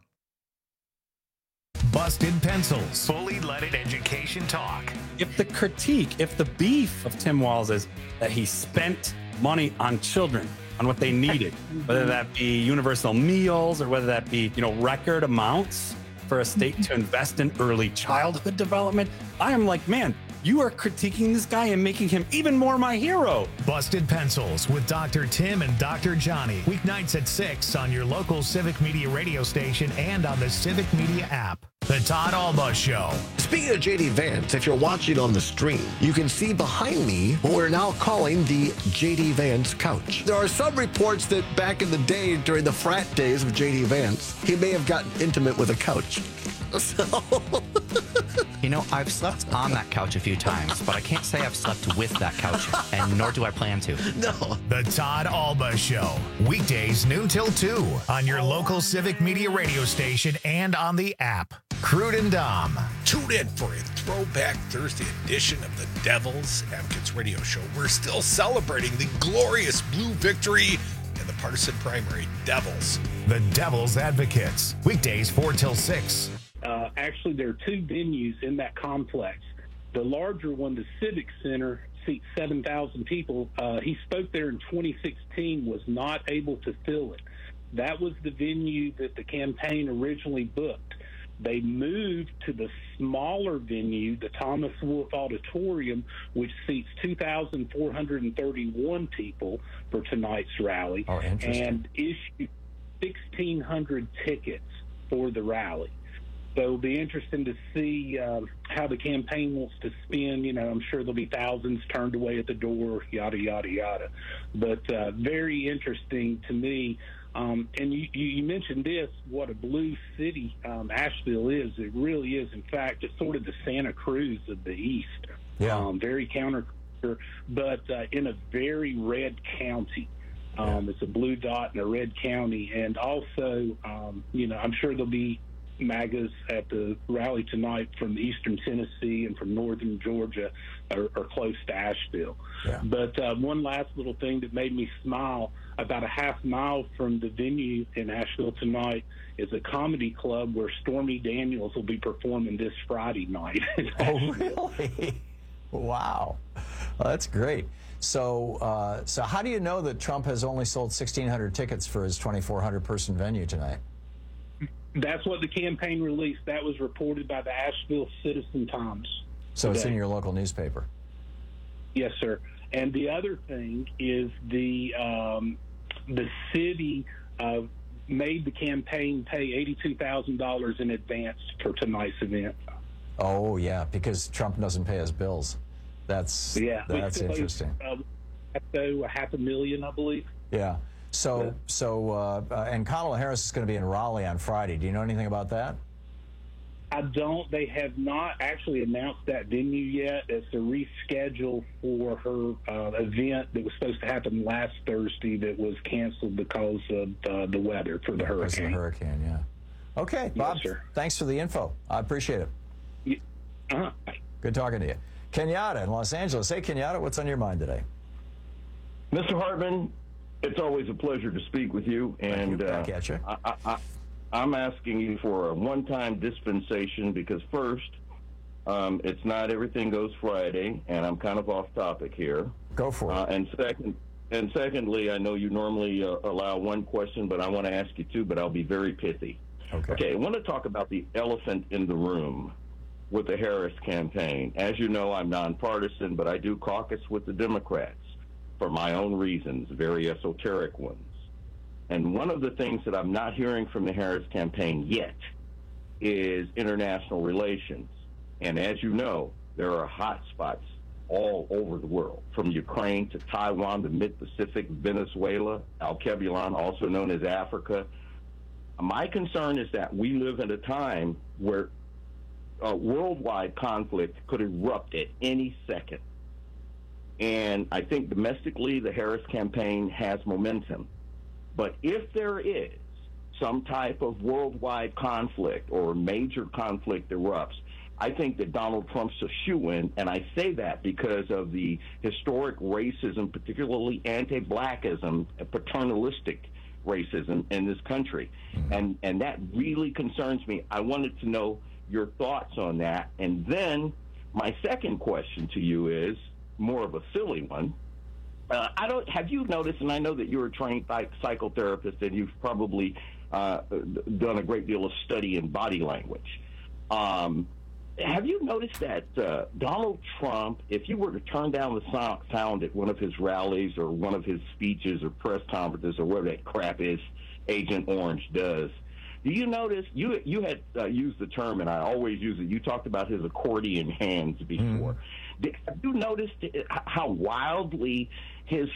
S1: Busted Pencils. Fully leaded education talk.
S28: If the beef of Tim Walz is that he spent money on children, on what they needed, whether that be universal meals or whether that be, record amounts for a state to invest in early childhood development, I am like, man, you are critiquing this guy and making him even more my hero.
S1: Busted Pencils with Dr. Tim and Dr. Johnny. Weeknights at 6 on your local Civic Media radio station and on the Civic Media app. The Todd Alba Show.
S29: Speaking of JD Vance, if you're watching on the stream, you can see behind me what we're now calling the JD Vance couch. There are some reports that back in the day, during the frat days of JD Vance, he may have gotten intimate with a couch. So
S2: You know, I've slept on that couch a few times, but I can't say I've slept with that couch, and nor do I plan to.
S1: No. The Todd Alba Show. Weekdays noon till 2 on your local Civic Media radio station and on the app. Crude and Dom.
S3: Tune in for a Throwback Thursday edition of the Devils Advocates Radio Show. We're still celebrating the glorious blue victory in the partisan primary. Devils.
S1: The Devils Advocates. Weekdays 4 till 6.
S8: Actually, there are two venues in that complex. The larger one, the Civic Center, seats 7,000 people. He spoke there in 2016, was not able to fill it. That was the venue that the campaign originally booked. They moved to the smaller venue, the Thomas Wolfe Auditorium, which seats 2,431 people for tonight's rally, and issued 1,600 tickets for the rally. So it'll be interesting to see how the campaign wants to spend. You know, I'm sure there'll be thousands turned away at the door, yada, yada, yada. But very interesting to me. And you mentioned this, what a blue city Asheville is. It really is. In fact, it's sort of the Santa Cruz of the East.
S17: Yeah.
S8: Very counterculture, but in a very red county. It's a blue dot in a red county. And also, you know, I'm sure there'll be MAGAs at the rally tonight from eastern Tennessee and from northern Georgia are close to Asheville.
S17: Yeah.
S8: But one last little thing that made me smile, about a half mile from the venue in Asheville tonight is a comedy club where Stormy Daniels will be performing this Friday night.
S17: Oh, really? Wow. Well, that's great. So, so how do you know that Trump has only sold 1,600 tickets for his 2,400-person venue tonight?
S8: That's what the campaign released. That was reported by the Asheville Citizen-Times.
S17: So
S8: today.
S17: It's in your local newspaper?
S8: Yes, sir. And the other thing is the city made the campaign pay $82,000 in advance for tonight's event.
S17: Oh, yeah, because Trump doesn't pay his bills. That's interesting.
S8: $500,000, I believe.
S17: Yeah. So, and Kamala Harris is going to be in Raleigh on Friday. Do you know anything about that?
S8: I don't. They have not actually announced that venue yet. It's a reschedule for her event that was supposed to happen last Thursday that was canceled because of the weather for the hurricane.
S17: Because of the hurricane, yeah. Okay, Bob,
S8: yes, sir.
S17: Thanks for the info. I appreciate it. Good talking to you. Kenyatta in Los Angeles. Hey, Kenyatta, what's on your mind today?
S10: Mr. Hartman, it's always a pleasure to speak with you. And
S17: back at you.
S10: I'm asking you for a one-time dispensation because first, it's not Everything Goes Friday, and I'm kind of off topic here.
S17: Go for it.
S10: And secondly, I know you normally allow one question, but I want to ask you two, but I'll be very pithy. Okay, I want to talk about the elephant in the room with the Harris campaign. As you know, I'm nonpartisan, but I do caucus with the Democrats for my own reasons, very esoteric ones. And one of the things that I'm not hearing from the Harris campaign yet is international relations. And as you know, there are hot spots all over the world, from Ukraine to Taiwan, the Mid-Pacific, Venezuela, Alkebulan, also known as Africa. My concern is that we live in a time where worldwide conflict could erupt at any second. And I think domestically, the Harris campaign has momentum. But if there is some type of worldwide conflict or major conflict erupts, I think that Donald Trump's a shoo-in, and I say that because of the historic racism, particularly anti-blackism, paternalistic racism in this country. And that really concerns me. I wanted to know your thoughts on that. And then my second question to you is more of a silly one. Have you noticed, and I know that you're a trained psychotherapist and you've probably done a great deal of study in body language. Have you noticed that Donald Trump, if you were to turn down the sound at one of his rallies or one of his speeches or press conferences or whatever that crap is Agent Orange does, do you notice, you had used the term, and I always use it, you talked about his accordion hands before. Have you noticed how wildly his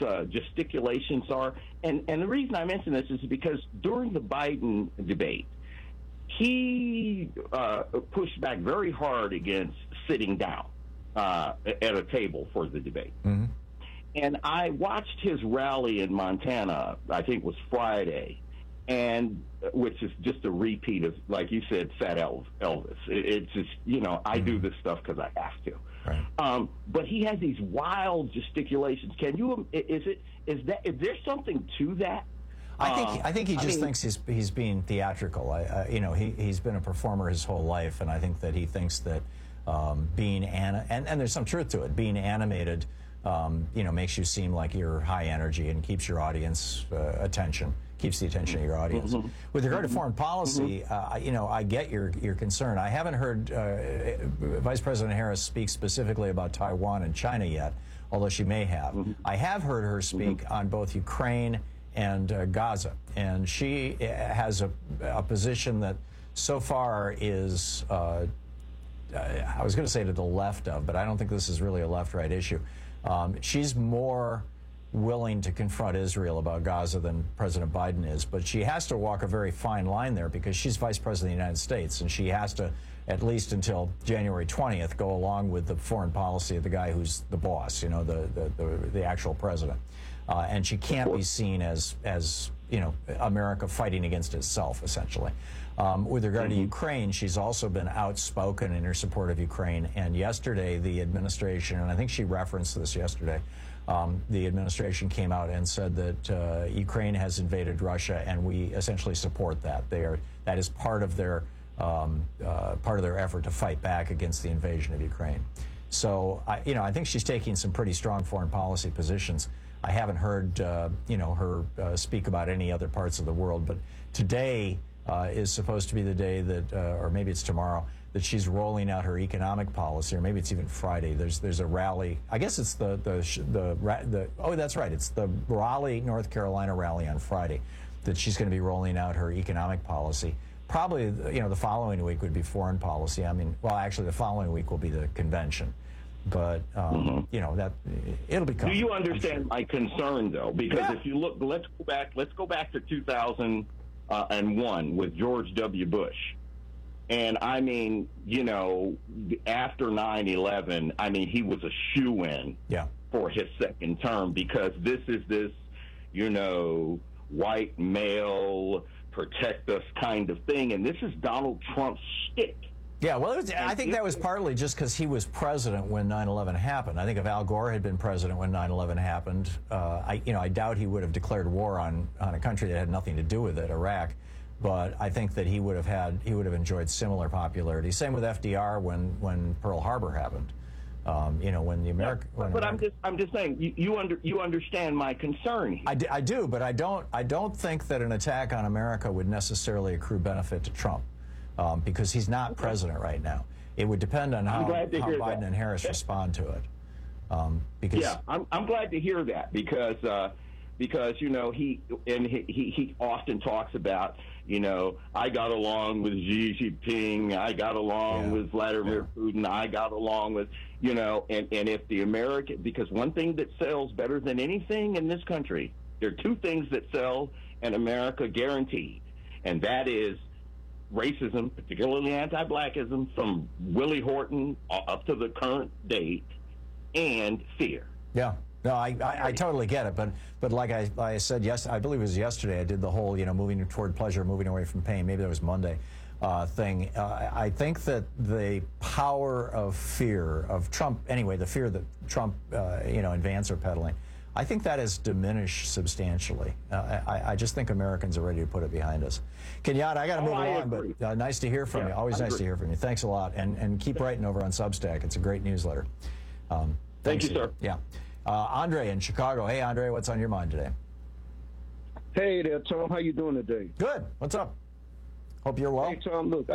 S10: gesticulations are? And the reason I mention this is because during the Biden debate, he pushed back very hard against sitting down at a table for the debate.
S17: Mm-hmm.
S10: And I watched his rally in Montana, I think it was Friday, and which is just a repeat of, like you said, Fat Elvis. It's just, you know, I do this stuff because I have to.
S17: Right.
S10: But he has these wild gesticulations. Is there something to that?
S17: I think he just thinks he's being theatrical. You know, he's been a performer his whole life, and I think that he thinks that being and there's some truth to it. Being animated, you know, makes you seem like you're high energy and keeps your audience attention. Keeps the attention of your audience. Mm-hmm. With regard to foreign policy, you know, I get your concern. I haven't heard Vice President Harris speak specifically about Taiwan and China yet, although she may have. Mm-hmm. I have heard her speak on both Ukraine and Gaza, and she has a position that so far is, I was going to say to the left of, but I don't think this is really a left-right issue. She's more willing to confront Israel about Gaza than President Biden is, but she has to walk a very fine line there because she's Vice President of the United States, and she has to, at least until January 20th, go along with the foreign policy of the guy who's the boss, you know, the actual president. And she can't be seen as you know, America fighting against itself, essentially. With regard to Ukraine, she's also been outspoken in her support of Ukraine. And yesterday, the administration, and I think she referenced this yesterday, the administration came out and said that Ukraine has invaded Russia, and we essentially support that. That is part of their effort to fight back against the invasion of Ukraine. So, you know, I think she's taking some pretty strong foreign policy positions. I haven't heard, you know, her speak about any other parts of the world, but today is supposed to be the day that, or maybe it's tomorrow, that she's rolling out her economic policy, or maybe it's even Friday. There's a rally. I guess it's oh, that's right. It's the Raleigh, North Carolina rally on Friday that she's going to be rolling out her economic policy. Probably, you know, the following week would be foreign policy. I mean, well, actually, the following week will be the convention. But, you know, that it'll be coming.
S10: Do you understand my concern, though? Because if you look, let's go back to 2001 with George W. Bush. And, I mean, you know, after 9/11, I mean, he was a shoo-in for his second term because this is this, you know, white male, protect us kind of thing. And this is Donald Trump's shtick.
S17: Yeah, well, I think that was partly just because he was president when 9/11 happened. I think if Al Gore had been president when 9/11 happened, I doubt he would have declared war on a country that had nothing to do with it, Iraq. But I think that he would have enjoyed similar popularity. Same with FDR when Pearl Harbor happened. You know, when the American.
S10: But I'm just saying you understand my concern here.
S17: I do, but I don't think that an attack on America would necessarily accrue benefit to Trump. Because he's not president right now. It would depend on how Biden and Harris respond to it.
S10: I'm glad to hear that because you know he often talks about, you know, I got along with Xi Jinping, I got along with Vladimir Putin, I got along with, you know, and if the American, because one thing that sells better than anything in this country, there are two things that sell in America guaranteed, and that is racism, particularly anti-blackism, from Willie Horton up to the current date, and fear.
S17: Yeah. No, I totally get it, but like I said, I believe it was yesterday, I did the whole, you know, moving toward pleasure, moving away from pain. Maybe that was Monday thing. I think that the power of fear of Trump, anyway, the fear that Trump, you know, and Vance are peddling, I think that has diminished substantially. I just think Americans are ready to put it behind us. Kenyatta, I got to move along, but nice to hear from you. Always nice to hear from you. Thanks a lot, and keep writing over on Substack. It's a great newsletter.
S10: Thank you, sir.
S17: Yeah. Andre in Chicago. Hey, Andre, what's on your mind today?
S11: Hey there, Tom. How you doing today?
S17: Good. What's up? Hope you're well.
S11: Hey, Tom. Look,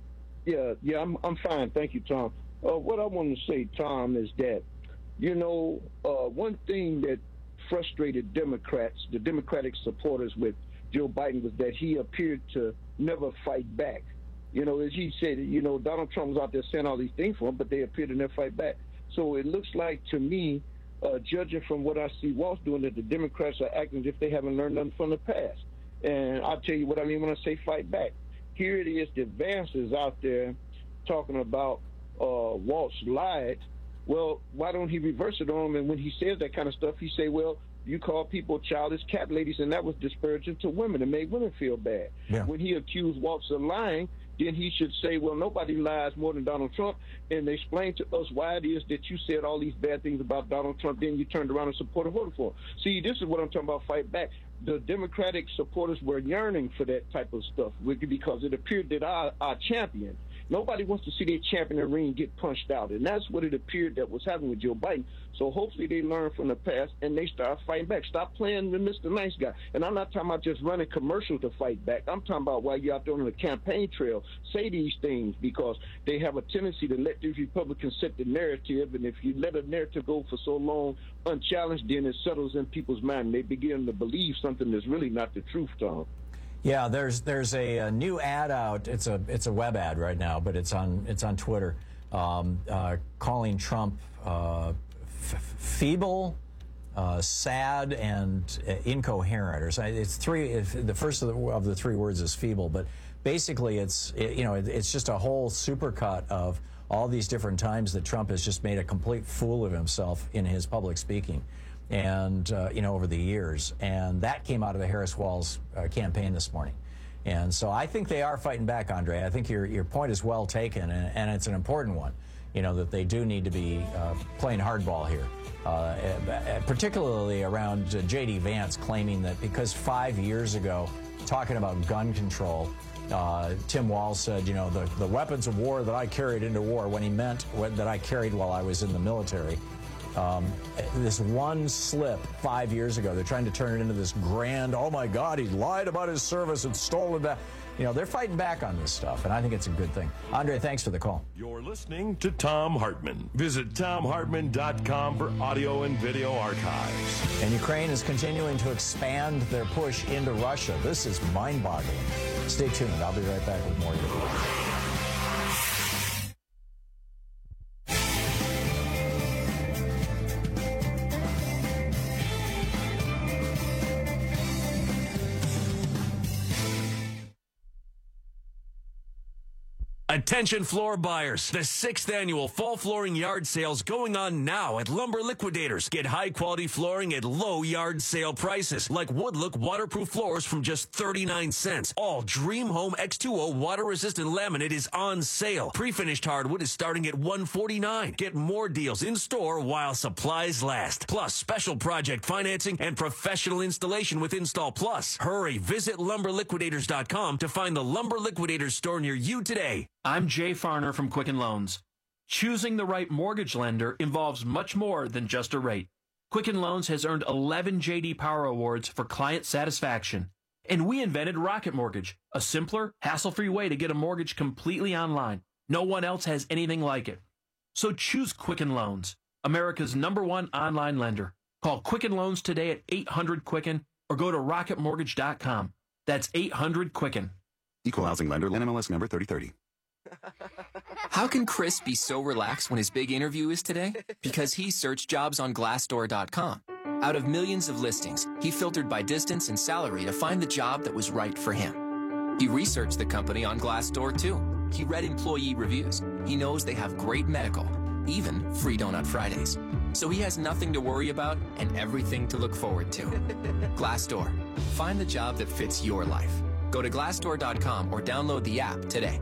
S11: I'm fine. Thank you, Tom. What I want to say, Tom, is that, you know, one thing that frustrated Democrats, the Democratic supporters with Joe Biden, was that he appeared to never fight back. You know, as he said, you know, Donald Trump was out there saying all these things for him, but they appeared to never fight back. So it looks like to me, judging from what I see Walt's doing, that the Democrats are acting as if they haven't learned nothing from the past. And I'll tell you what I mean when I say fight back. here it is, the Vance is out there talking about Walt's lied. Well, why don't he reverse it on him? And when he says that kind of stuff, he say, well, you call people childish cat ladies, and that was disparaging to women and made women feel bad.
S17: Yeah.
S11: When he accused Waltz of lying, then he should say, well, nobody lies more than Donald Trump, and explain to us why it is that you said all these bad things about Donald Trump, then you turned around and supported voted for him. See, this is what I'm talking about, fight back. The Democratic supporters were yearning for that type of stuff because it appeared that our champion, nobody wants to see their champion in the ring get punched out, and that's what it appeared that was happening with Joe Biden. So hopefully they learn from the past and they start fighting back. Stop playing the Mr. Nice Guy. And I'm not talking about just running commercials to fight back. I'm talking about while you're out there on the campaign trail, say these things, because they have a tendency to let these Republicans set the narrative, and if you let a narrative go for so long unchallenged, then it settles in people's mind and they begin to believe something that's really not the truth, Tom.
S17: Yeah, there's a new ad out. It's a web ad right now, but it's on Twitter, calling Trump feeble, sad, and incoherent. Or it's three. The first of the three words is feeble, but basically it's just a whole supercut of all these different times that Trump has just made a complete fool of himself in his public speaking. And, over the years. And that came out of the Harris-Walz campaign this morning. And so I think they are fighting back, Andre. I think your point is well taken, and it's an important one, that they do need to be playing hardball here, particularly around J.D. Vance claiming that because 5 years ago, talking about gun control, Tim Walz said, the weapons of war that I carried into war, when he meant that I carried while I was in the military. This one slip 5 years ago, they're trying to turn it into this grand, oh my God, he lied about his service and stolen that. They're fighting back on this stuff, and I think it's a good thing. Andre, thanks for the call.
S16: You're listening to Thom Hartmann. Visit ThomHartmann.com for audio and video archives.
S17: And Ukraine is continuing to expand their push into Russia. This is mind-boggling. Stay tuned. I'll be right back with more.
S4: Attention floor buyers. The 6th annual fall flooring yard sale's going on now at Lumber Liquidators. Get high quality flooring at low yard sale prices, like Woodlook waterproof floors from just 39 cents. All Dream Home X2O water resistant laminate is on sale. Pre-finished hardwood is starting at $149. Get more deals in store while supplies last. Plus special project financing and professional installation with Install Plus. Hurry, visit lumberliquidators.com to find the Lumber Liquidators store near you today.
S12: I'm Jay Farner from Quicken Loans. Choosing the right mortgage lender involves much more than just a rate. Quicken Loans has earned 11 J.D. Power Awards for client satisfaction. And we invented Rocket Mortgage, a simpler, hassle-free way to get a mortgage completely online. No one else has anything like it. So choose Quicken Loans, America's #1 online lender. Call Quicken Loans today at 800-QUICKEN or go to rocketmortgage.com. That's 800-QUICKEN.
S13: Equal housing lender, NMLS number 3030.
S14: How can Chris be so relaxed when his big interview is today? Because he searched jobs on Glassdoor.com. Out of millions of listings, he filtered by distance and salary to find the job that was right for him. He researched the company on Glassdoor too. He read employee reviews. He knows they have great medical, even free Donut Fridays. So he has nothing to worry about and everything to look forward to. Glassdoor. Find the job that fits your life. Go to Glassdoor.com or download the app today.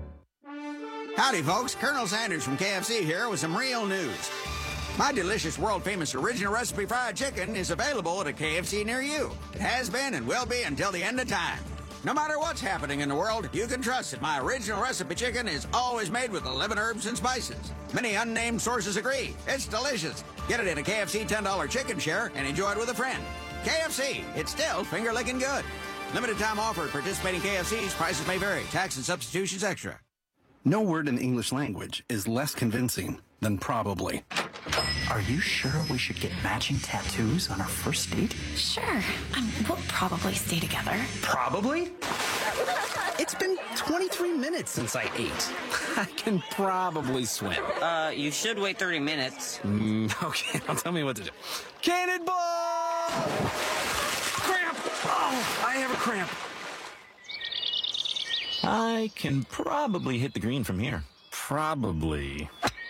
S15: Howdy, folks. Colonel Sanders from KFC here with some real news. My delicious, world-famous original recipe fried chicken is available at a KFC near you. It has been and will be until the end of time. No matter what's happening in the world, you can trust that my original recipe chicken is always made with 11 herbs and spices. Many unnamed sources agree. It's delicious. Get it in a KFC $10 chicken share and enjoy it with a friend. KFC, it's still finger-licking good. Limited time offer at participating KFCs. Prices may vary. Tax and substitutions extra.
S18: No word in the English language is less convincing than probably.
S19: Are you sure we should get matching tattoos on our first date?
S20: Sure. We'll probably stay together.
S18: Probably? It's been 23 minutes since I ate. I can probably swim.
S21: You should wait 30 minutes.
S18: Okay, now tell me what to do. Cannonball! Cramp! Oh, I have a cramp.
S4: I can probably hit the green from here.
S5: Probably.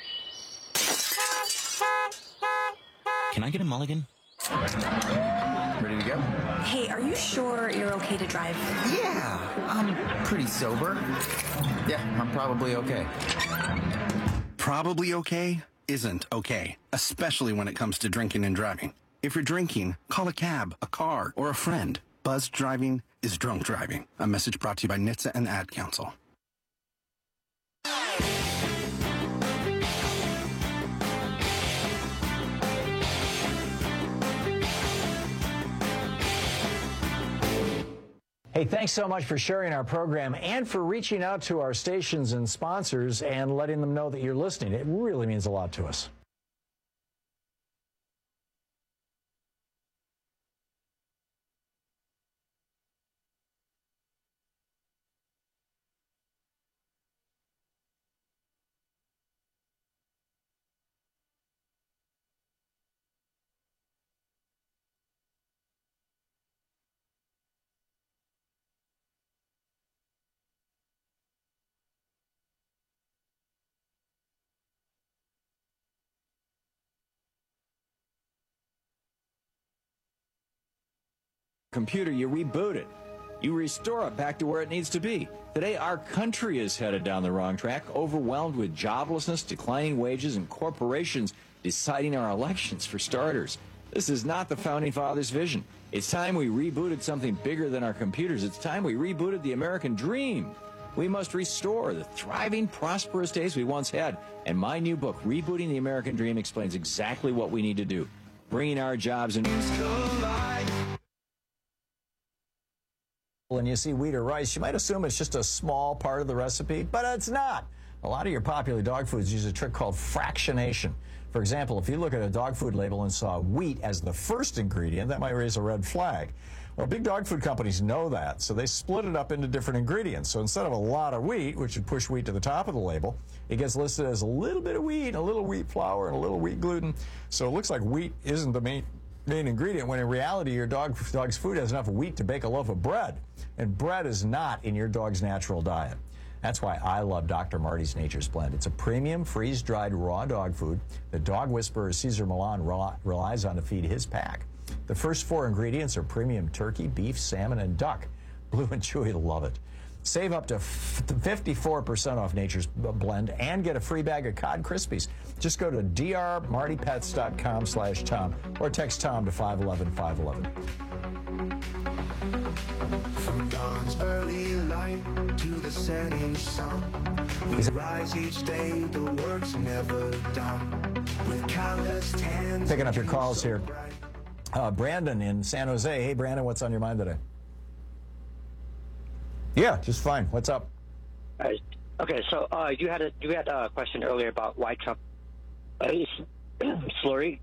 S4: Can I get a mulligan?
S5: Ready to go?
S20: Hey, are you sure you're okay to drive?
S5: Yeah, I'm pretty sober. Yeah, I'm probably okay.
S18: Probably okay isn't okay, especially when it comes to drinking and driving. If you're drinking, call a cab, a car, or a friend. Buzzed driving is drunk driving. A message brought to you by NHTSA and the Ad Council.
S17: Hey, thanks so much for sharing our program and for reaching out to our stations and sponsors and letting them know that you're listening. It really means a lot to us.
S6: Computer, you reboot it. You restore it back to where it needs to be. Today, our country is headed down the wrong track, overwhelmed with joblessness, declining wages, and corporations deciding our elections, for starters. This is not the Founding Fathers' vision. It's time we rebooted something bigger than our computers. It's time we rebooted the American dream. We must restore the thriving, prosperous days we once had. And my new book, Rebooting the American Dream, explains exactly what we need to do. Bringing our jobs and...
S17: And you see wheat or rice, you might assume it's just a small part of the recipe, but it's not. A lot of your popular dog foods use a trick called fractionation. For example, if you look at a dog food label and saw wheat as the first ingredient, that might raise a red flag. Well, big dog food companies know that, so they split it up into different ingredients. So instead of a lot of wheat, which would push wheat to the top of the label, it gets listed as a little bit of wheat, a little wheat flour, and a little wheat gluten. So it looks like wheat isn't the main ingredient, when in reality your dog's food has enough wheat to bake a loaf of bread. And bread is not in your dog's natural diet. That's why I love Dr. Marty's Nature's Blend. It's a premium, freeze-dried raw dog food that dog whisperer Cesar Millan relies on to feed his pack. The first 4 ingredients are premium turkey, beef, salmon, and duck. Blue and Chewy love it. Save up to 54% off Nature's Blend and get a free bag of Cod Krispies. Just go to drmartypets.com/Tom or text Tom to 511-511.
S7: From dawn's early light to the setting sun, we rise each day, the work's never done. With countless tens.
S17: Picking up your calls here. Brandon in San Jose. Hey, Brandon, what's on your mind today? Yeah, just fine. What's up?
S9: Okay, so you had a question earlier about why Trump is slurring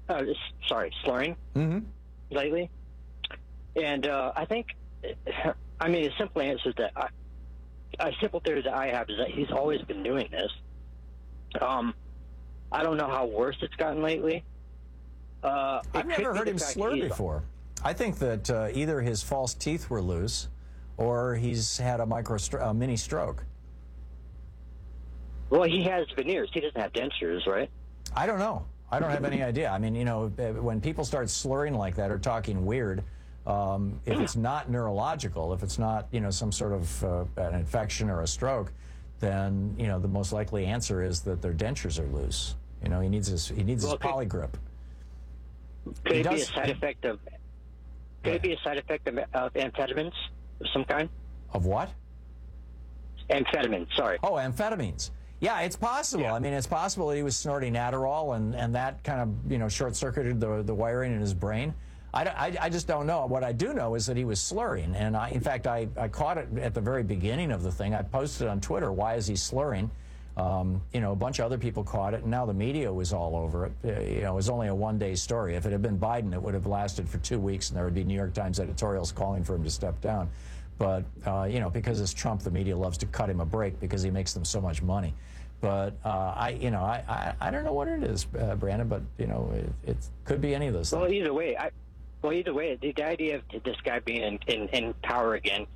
S9: lately, and I think, I mean, a simple answer that a simple theory that I have is that he's always been doing this. I don't know how worse it's gotten lately.
S17: I've never heard him slur before. I think that either his false teeth were loose, or he's had a mini stroke.
S9: Well, he has veneers. He doesn't have dentures, right?
S17: I don't know. I don't have any idea. I mean, you know, when people start slurring like that or talking weird, if it's not neurological, if it's not, you know, some sort of an infection or a stroke, then, you know, the most likely answer is that their dentures are loose. You know, he needs his polygrip.
S9: Could it be a side effect of? Could it be a side effect of amphetamines of some kind?
S17: Of what?
S9: Amphetamines. Sorry.
S17: Oh, amphetamines. Yeah, it's possible. Yeah. I mean, it's possible that he was snorting Adderall and that kind of, you know, short-circuited the wiring in his brain. I just don't know. What I do know is that he was slurring, and in fact, I caught it at the very beginning of the thing. I posted on Twitter, why is he slurring? You know, a bunch of other people caught it, and now the media was all over it. You know, it was only a one-day story. If it had been Biden, it would have lasted for 2 weeks, and there would be New York Times editorials calling for him to step down. But, you know, because it's Trump, the media loves to cut him a break because he makes them so much money. But I don't know what it is, Brandon, but, you know, it could be any of those things.
S9: Either way, the idea of this guy being in power again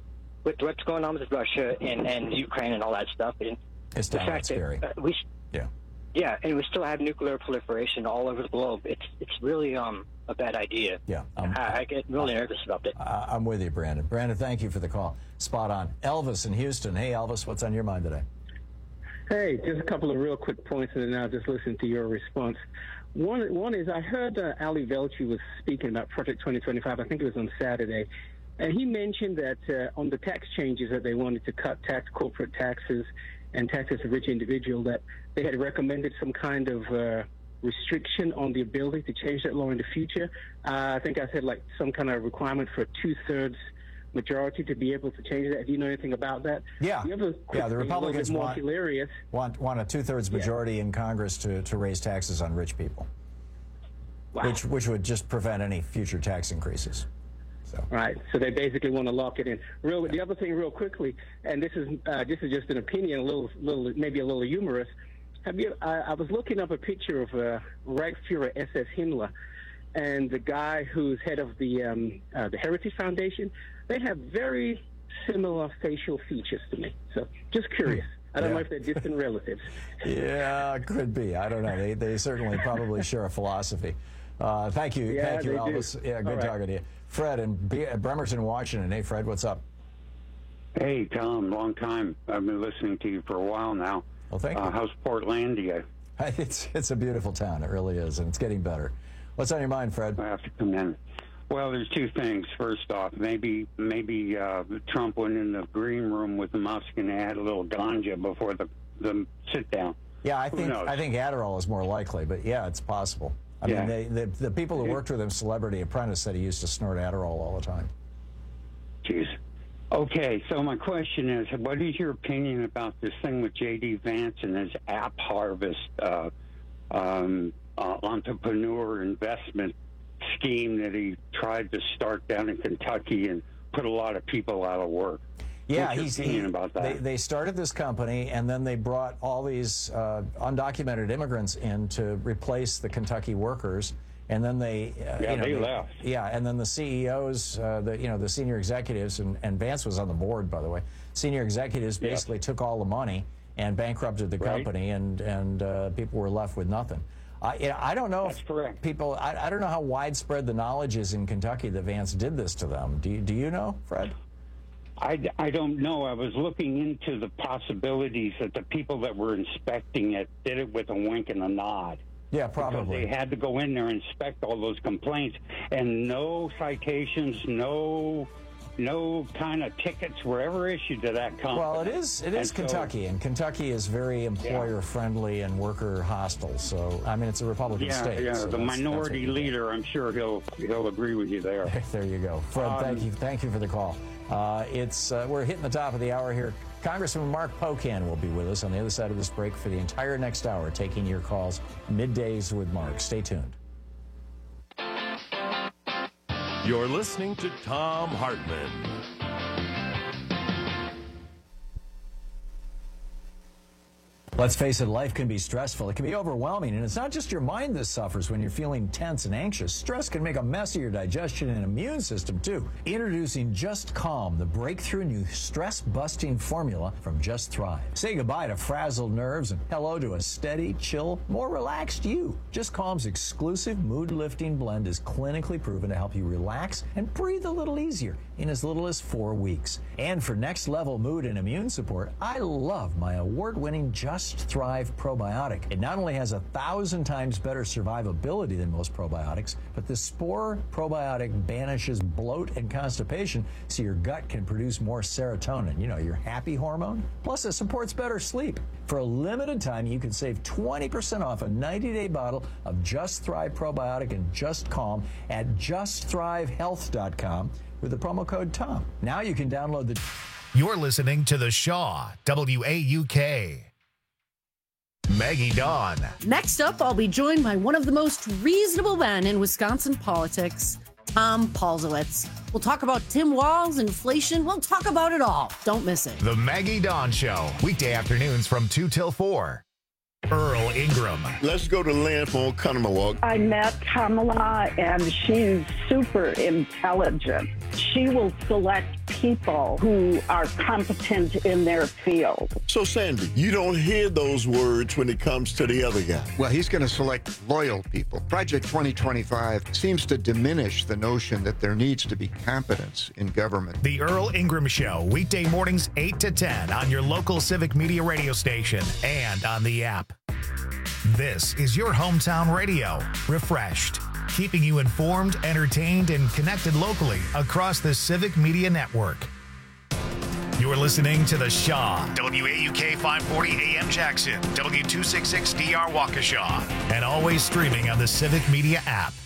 S9: with what's going on with Russia and Ukraine and all that stuff, and
S17: it's
S9: the fact
S17: scary.
S9: that
S17: Yeah,
S9: and we still have nuclear proliferation all over the globe. It's really a bad idea.
S17: Yeah,
S9: I get really nervous about it.
S17: I'm with you, Brandon. Brandon, thank you for the call. Spot on. Elvis in Houston. Hey, Elvis, what's on your mind today?
S2: Hey, just a couple of real quick points, and then I'll just listen to your response. One is I heard Ali Velshi was speaking about Project 2025. I think it was on Saturday. And he mentioned that on the tax changes that they wanted to cut corporate taxes and taxes of rich individual, that they had recommended some kind of restriction on the ability to change that law in the future. I think I said like some kind of requirement for a 2/3 majority to be able to change that. Do you know anything about that?
S17: Yeah, the Republicans want a 2/3 majority in Congress to raise taxes on rich people, which would just prevent any future tax increases.
S2: Right, so they basically want to lock it in. The other thing, real quickly, and this is just an opinion, maybe a little humorous. I was looking up a picture of Reichsfuhrer SS Himmler and the guy who's head of the Heritage Foundation. They have very similar facial features to me. So, just curious. I don't know if they're distant relatives.
S17: Yeah, could be. I don't know. They certainly probably share a philosophy. Thank you, Elvis. Yeah, good talking to you. Fred in Bremerton, Washington. Hey, Fred, what's up?
S22: Hey, Tom, long time. I've been listening to you for a while now.
S17: Well, thank you.
S22: How's Portlandia?
S17: It's a beautiful town. It really is, and it's getting better. What's on your mind, Fred?
S22: I have to come in. Well, there's two things. First off, maybe Trump went in the green room with Musk and had a little ganja before the sit down.
S17: Yeah, I think Adderall is more likely, but yeah, it's possible. I mean, the people who worked with him, Celebrity Apprentice, said he used to snort Adderall all the time.
S22: Jeez. Okay, so my question is, what is your opinion about this thing with J.D. Vance and his App Harvest entrepreneur investment scheme that he tried to start down in Kentucky and put a lot of people out of work?
S17: Yeah,
S22: What's your opinion about that?
S17: They started this company, and then they brought all these undocumented immigrants in to replace the Kentucky workers, and then they left. Yeah, and then the CEOs, the senior executives, and Vance was on the board, by the way. Senior executives basically took all the money and bankrupted the company, and people were left with nothing. I don't know if people. I don't know how widespread the knowledge is in Kentucky that Vance did this to them. Do you know, Fred?
S22: I don't know. I was looking into the possibilities that the people that were inspecting it did it with a wink and a nod.
S17: Yeah, probably.
S22: Because they had to go in there and inspect all those complaints, and no citations, no kind of tickets were ever issued to that company.
S17: Well, it is Kentucky, and Kentucky is very employer-friendly and worker-hostile. So, I mean, it's a Republican state.
S22: Yeah,
S17: so
S22: the minority leader, I'm sure he'll agree with you there.
S17: There you go. Fred, thank you for the call. We're hitting the top of the hour here. Congressman Mark Pocan will be with us on the other side of this break for the entire next hour, taking your calls middays with Mark. Stay tuned.
S16: You're listening to Thom Hartmann.
S17: Let's face it, life can be stressful. It can be overwhelming, and it's not just your mind that suffers when you're feeling tense and anxious. Stress can make a mess of your digestion and immune system, too. Introducing Just Calm, the breakthrough new stress-busting formula from Just Thrive. Say goodbye to frazzled nerves and hello to a steady, chill, more relaxed you. Just Calm's exclusive mood-lifting blend is clinically proven to help you relax and breathe a little easier in as little as 4 weeks. And for next-level mood and immune support, I love my award-winning Just Thrive probiotic. It not only has 1,000 times better survivability than most probiotics, but the Spore probiotic banishes bloat and constipation so your gut can produce more serotonin, your happy hormone. Plus, it supports better sleep. For a limited time, you can save 20% off a 90-day bottle of Just Thrive probiotic and Just Calm at justthrivehealth.com with the promo code TOM. Now you can download the...
S1: You're listening to The Shaw, WAUK. Maggie Dawn.
S23: Next up, I'll be joined by one of the most reasonable men in Wisconsin politics, Tom Paulsowitz. We'll talk about Tim Walz, inflation. We'll talk about it all. Don't miss it.
S1: The Maggie Dawn Show, weekday afternoons from 2 till 4. Earl Ingram.
S24: Let's go to Lynn from Oconomowoc.
S25: I met Kamala, and she's super intelligent. She will select
S3: people who are competent in their field.
S24: So, Sandy, you don't hear those words when it comes to the other guy.
S8: Well, he's going to select loyal people. Project 2025 seems to diminish the notion that there needs to be competence in government.
S1: The Earl Ingram Show, weekday mornings 8 to 10 on your local Civic Media radio station and on the app. This is your hometown radio, refreshed, keeping you informed, entertained, and connected locally across the Civic Media Network. You're listening to The Shaw, WAUK 540 AM Jackson, W266DR Waukesha, and always streaming on the Civic Media app.